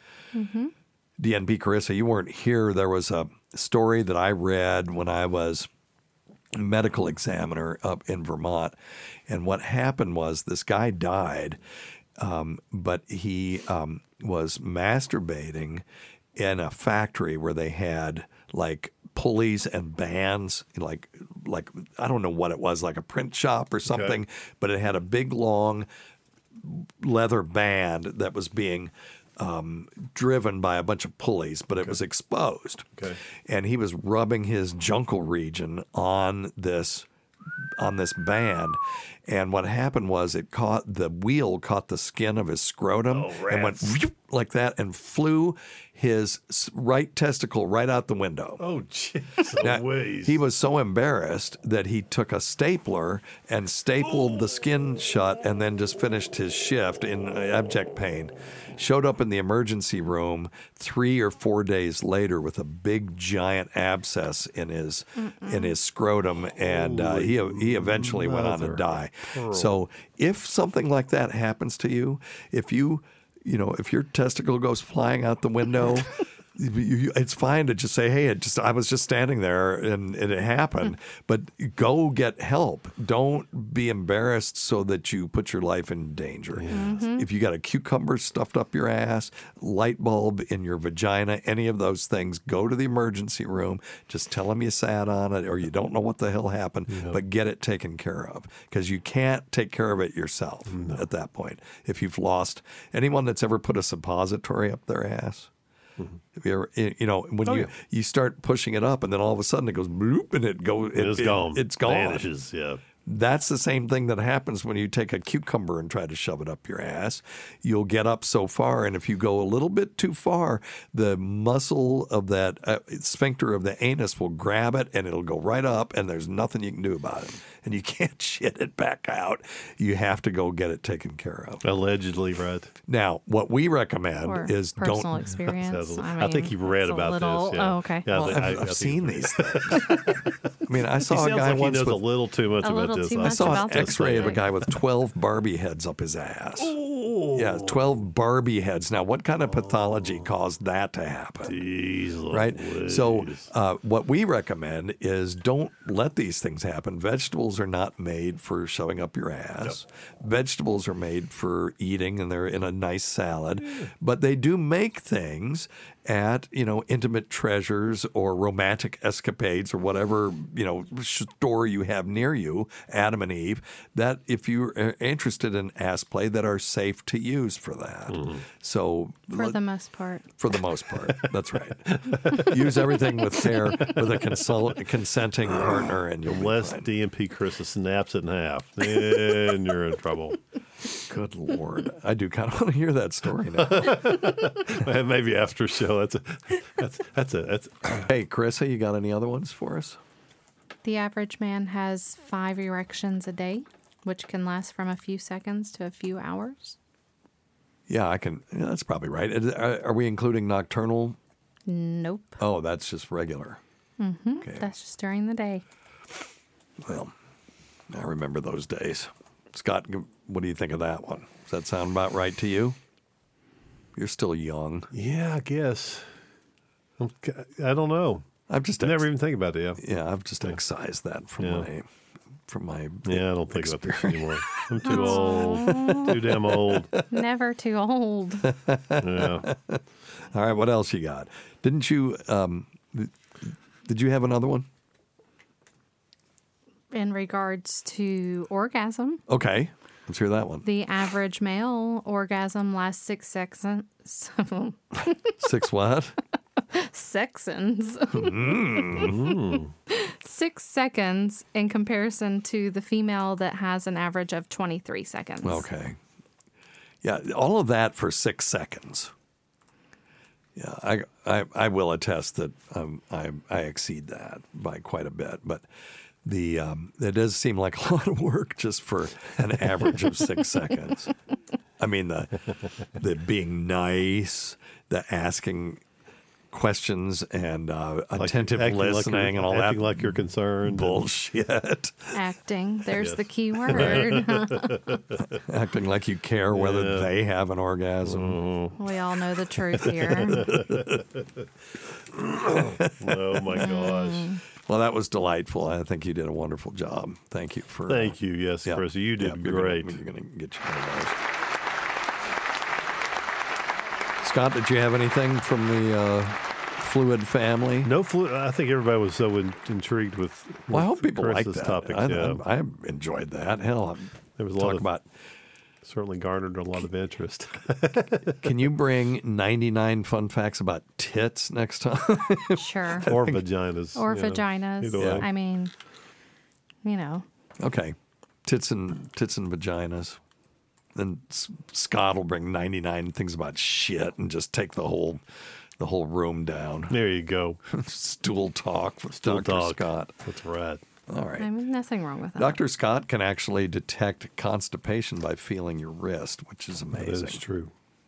DNP, Carissa, you weren't here. There was a story that I read when I was medical examiner up in Vermont. And what happened was this guy died, but he was masturbating in a factory where they had like pulleys and bands, like I don't know what it was, like a print shop or something, but it had a big long leather band that was being driven by a bunch of pulleys, but it was exposed. And he was rubbing his jungle region on this band, and what happened was the wheel caught the skin of his scrotum and went like that and flew his right testicle right out the window. Oh, jeez. He was so embarrassed that he took a stapler and stapled the skin shut and then just finished his shift in abject pain. Showed up in the emergency room 3 or 4 days later with a big giant abscess in his scrotum, and he eventually went on to die. So if something like that happens to you, if your testicle goes flying out the window, it's fine to just say, hey, I was just standing there and it happened. But go get help. Don't be embarrassed so that you put your life in danger. If you got a cucumber stuffed up your ass, light bulb in your vagina, any of those things, go to the emergency room. Just tell them you sat on it or you don't know what the hell happened, but get it taken care of because you can't take care of it yourself at that point. If you've lost anyone that's ever put a suppository up their ass. If you ever, when you start pushing it up and then all of a sudden it goes bloop and it's gone. It's gone. Vanishes, yeah. That's the same thing that happens when you take a cucumber and try to shove it up your ass. You'll get up so far, and if you go a little bit too far, the muscle of that sphincter of the anus will grab it, and it'll go right up, and there's nothing you can do about it. And you can't shit it back out. You have to go get it taken care of. Allegedly, right? Now, what we recommend is personal experience. I think you read about this. Yeah. Yeah. Oh, okay. I've seen these things. I mean, I saw a guy once he knows with a little too much about does. too I much saw about an this. X-ray of a guy with 12 Barbie heads up his ass. Oh. Yeah, 12 Barbie heads. Now, what kind of pathology caused that to happen? Jeez, Right? Louise. So, what we recommend is don't let these things happen. Vegetables are not made for shoving up your ass. Vegetables are made for eating, and they're in a nice salad. But they do make things at, Intimate Treasures or Romantic Escapades or whatever, store you have near you, Adam and Eve, that if you're interested in ass play, that are safe to use for that. So For the most part. For the most part, that's right. Use everything with care, with a consenting partner, and you'll Unless DMP Chris snaps it in half, then you're in trouble. Good Lord. I do kind of want to hear that story now. Maybe after show. That's. Hey, Carissa, you got any other ones for us? The average man has 5 erections a day, which can last from a few seconds to a few hours. Yeah, I can. Yeah, that's probably right. Are we including nocturnal? Nope. Oh, that's just regular. Mm-hmm. Okay. That's just during the day. Well, I remember those days. Scott, what do you think of that one? Does that sound about right to you? You're still young. Yeah, I guess. I don't know. I've just never even think about it. Yeah, I've just excised that from my. Yeah, I don't think about this anymore. I'm too old. Too damn old. Never too old. Yeah. All right, what else you got? Didn't you? Did you have another one? In regards to orgasm, Okay, let's hear that one. the average male orgasm lasts 6 seconds. 6 what? Seconds. 6 seconds in comparison to the female that has an average of 23 seconds. Okay. Yeah, all of that for 6 seconds. Yeah, I will attest that I exceed that by quite a bit, but it does seem like a lot of work just for an average of 6 seconds. I mean, the being nice, the asking questions and attentive listening and all that. Acting like you're concerned. Bullshit. Acting. There's Yes. the key word. Acting like you care whether they have an orgasm. We all know the truth here. Oh my gosh. Well, that was delightful. I think you did a wonderful job. Thank you for. Thank you. Yes, yeah. Chris, you did great. You're going to get you one of those. Scott, did you have anything from the fluid family? No fluid. I think everybody was so intrigued with. Well, I hope people like Chris's that. topics. I enjoyed that. Hell, there was a lot about. Certainly garnered a lot of interest. Can you bring 99 fun facts about tits next time? Sure. Or vaginas. Or vaginas. Either way. I mean, Okay. Tits and vaginas. Then Scott will bring 99 things about shit and just take the whole room down. There you go. Stool talk with Stool Dr. talk. Scott. That's right. All right. I mean, nothing wrong with that. Dr. Scott can actually detect constipation by feeling your wrist, which is amazing. That is true.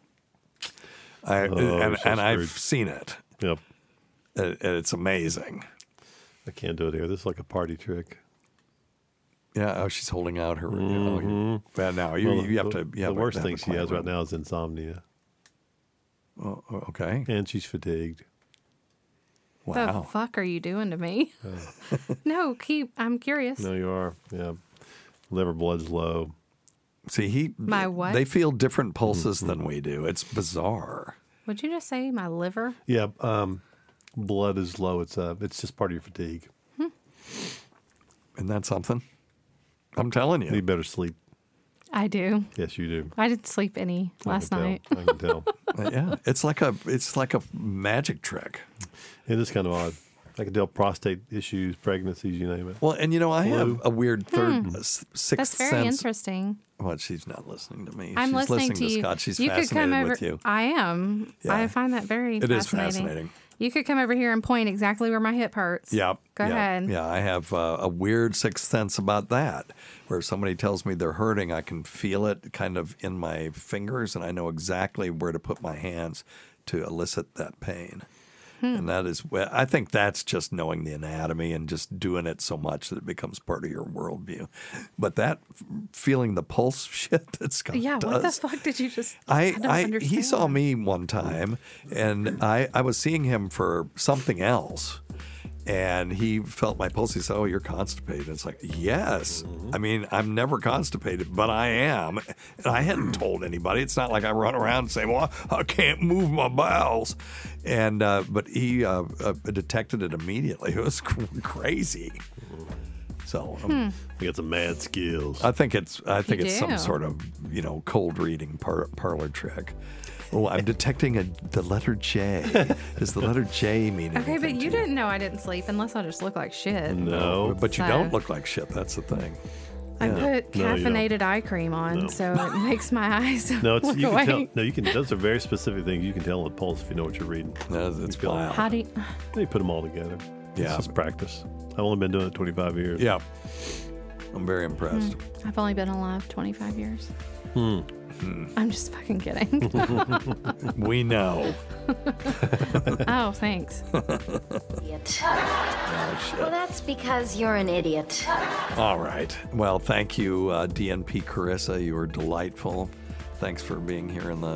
And I've seen it. Yep. It's amazing. I can't do it here. This is like a party trick. Yeah. Oh, she's holding out her. Now Well, you have to. The worst thing she has right now is insomnia. Oh, okay. And she's fatigued. The fuck are you doing to me? No, I'm curious. No, you are. Yeah. Liver blood's low. See, My what? They feel different pulses than we do. It's bizarre. Would you just say my liver? Yeah. Blood is low. It's just part of your fatigue. Isn't that something? I'm telling you. You better sleep. I do. Yes, you do. I didn't sleep any last night. I can tell. Yeah, it's like a magic trick. It is kind of odd. I can tell prostate issues, pregnancies, you name it. Well, and I have a weird sixth That's very sense. interesting. Well, she's not listening to me. I'm she's listening to you. Scott. She's you could come fascinated over. with you. I am. Yeah. I find that very It is fascinating. fascinating. You could come over here and point exactly where my hip hurts. Yeah. Go ahead. Yeah, I have a weird sixth sense about that, where if somebody tells me they're hurting, I can feel it kind of in my fingers, and I know exactly where to put my hands to elicit that pain. And that is, I think that's just knowing the anatomy and just doing it so much that it becomes part of your worldview. But that feeling the pulse shit that Scott Yeah, does. what the fuck did you just? I don't understand. He saw me one time, and I was seeing him for something else. And he felt my pulse. He said, "Oh, you're constipated." It's like, yes. I mean, I'm never constipated, but I am. And I hadn't told anybody. It's not like I run around and say, "Well, I can't move my bowels." And but he detected it immediately. It was crazy. So we got some mad skills. I think it's some do. sort of cold reading parlor trick. Oh, I'm detecting the letter J. Does the letter J mean anything? Okay, but you to didn't know I didn't sleep unless I just look like shit. No. But you So- don't look like shit. That's the thing. I Yeah. put No, you don't. caffeinated eye cream on, so it makes my eyes No, look you away. can tell. No, you can. Those are very specific things you can tell with pulse if you know what you're reading. It's wild. How do you? They put them all together. Yeah. It's just practice. I've only been doing it 25 years. Yeah. I'm very impressed. I've only been alive 25 years. Hmm. I'm just fucking kidding. We know. Oh, thanks. Idiot. Oh, shit. Well, that's because you're an idiot. All right. Well, thank you, DNP Carissa. You were delightful. Thanks for being here in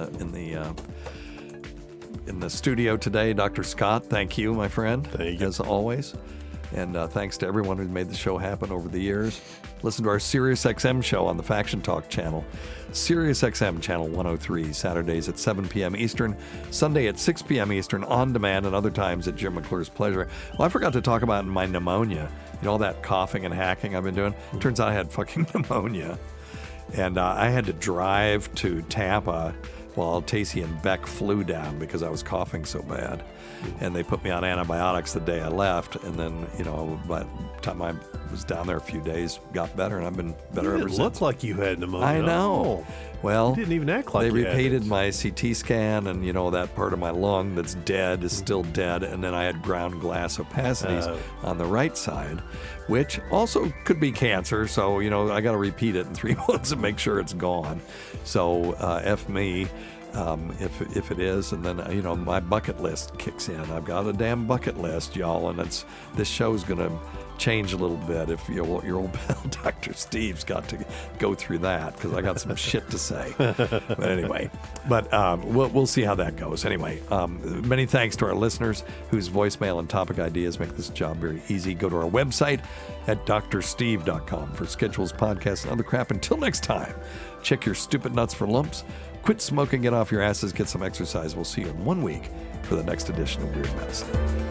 the studio today, Dr. Scott. Thank you, my friend. Thank you. As always. And thanks to everyone who's made the show happen over the years. Listen to our SiriusXM show on the Faction Talk channel. SiriusXM channel 103, Saturdays at 7 p.m. Eastern, Sunday at 6 p.m. Eastern, on demand, and other times at Jim McClure's pleasure. Well, I forgot to talk about my pneumonia. You know, all that coughing and hacking I've been doing? Turns out I had fucking pneumonia. And I had to drive to Tampa while Tacey and Beck flew down because I was coughing so bad. And they put me on antibiotics the day I left. And then, by the time I was down there a few days, got better, and I've been better ever It since. looked like you had pneumonia. I know. Well, You didn't even act like they you had repeated it. my CT scan, and that part of my lung that's dead is still dead. And then I had ground glass opacities on the right side, which also could be cancer. So I got to repeat it in 3 months and make sure it's gone. So F me. If it is, and then my bucket list kicks in. I've got a damn bucket list, y'all, and this show's gonna change a little bit if your old pal Dr. Steve's got to go through that, because I got some shit to say. But anyway, we'll see how that goes. Anyway, many thanks to our listeners whose voicemail and topic ideas make this job very easy. Go to our website at drsteve.com for schedules, podcasts, and other crap. Until next time, check your stupid nuts for lumps. Quit smoking, get off your asses, get some exercise. We'll see you in 1 week for the next edition of Weird Medicine.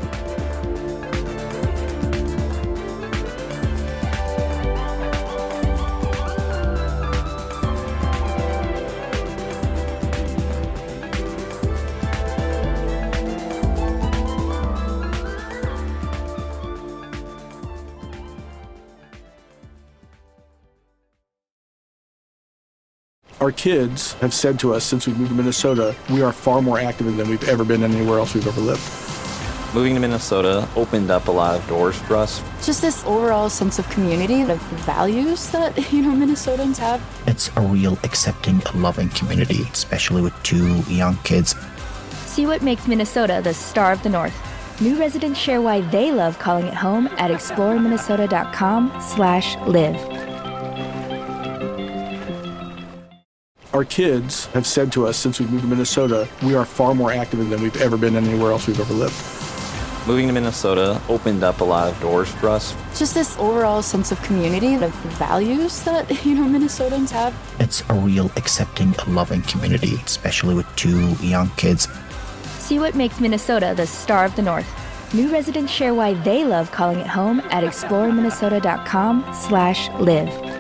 Our kids have said to us since we moved to Minnesota, we are far more active than we've ever been anywhere else we've ever lived. Moving to Minnesota opened up a lot of doors for us. Just this overall sense of community, of values that, Minnesotans have. It's a real accepting, loving community, especially with 2 young kids. See what makes Minnesota the star of the North. New residents share why they love calling it home at exploreminnesota.com/live. Our kids have said to us since we moved to Minnesota, we are far more active than we've ever been anywhere else we've ever lived. Moving to Minnesota opened up a lot of doors for us. Just this overall sense of community, of values that, Minnesotans have. It's a real accepting, loving community, especially with 2 young kids. See what makes Minnesota the star of the North. New residents share why they love calling it home at exploreminnesota.com/live.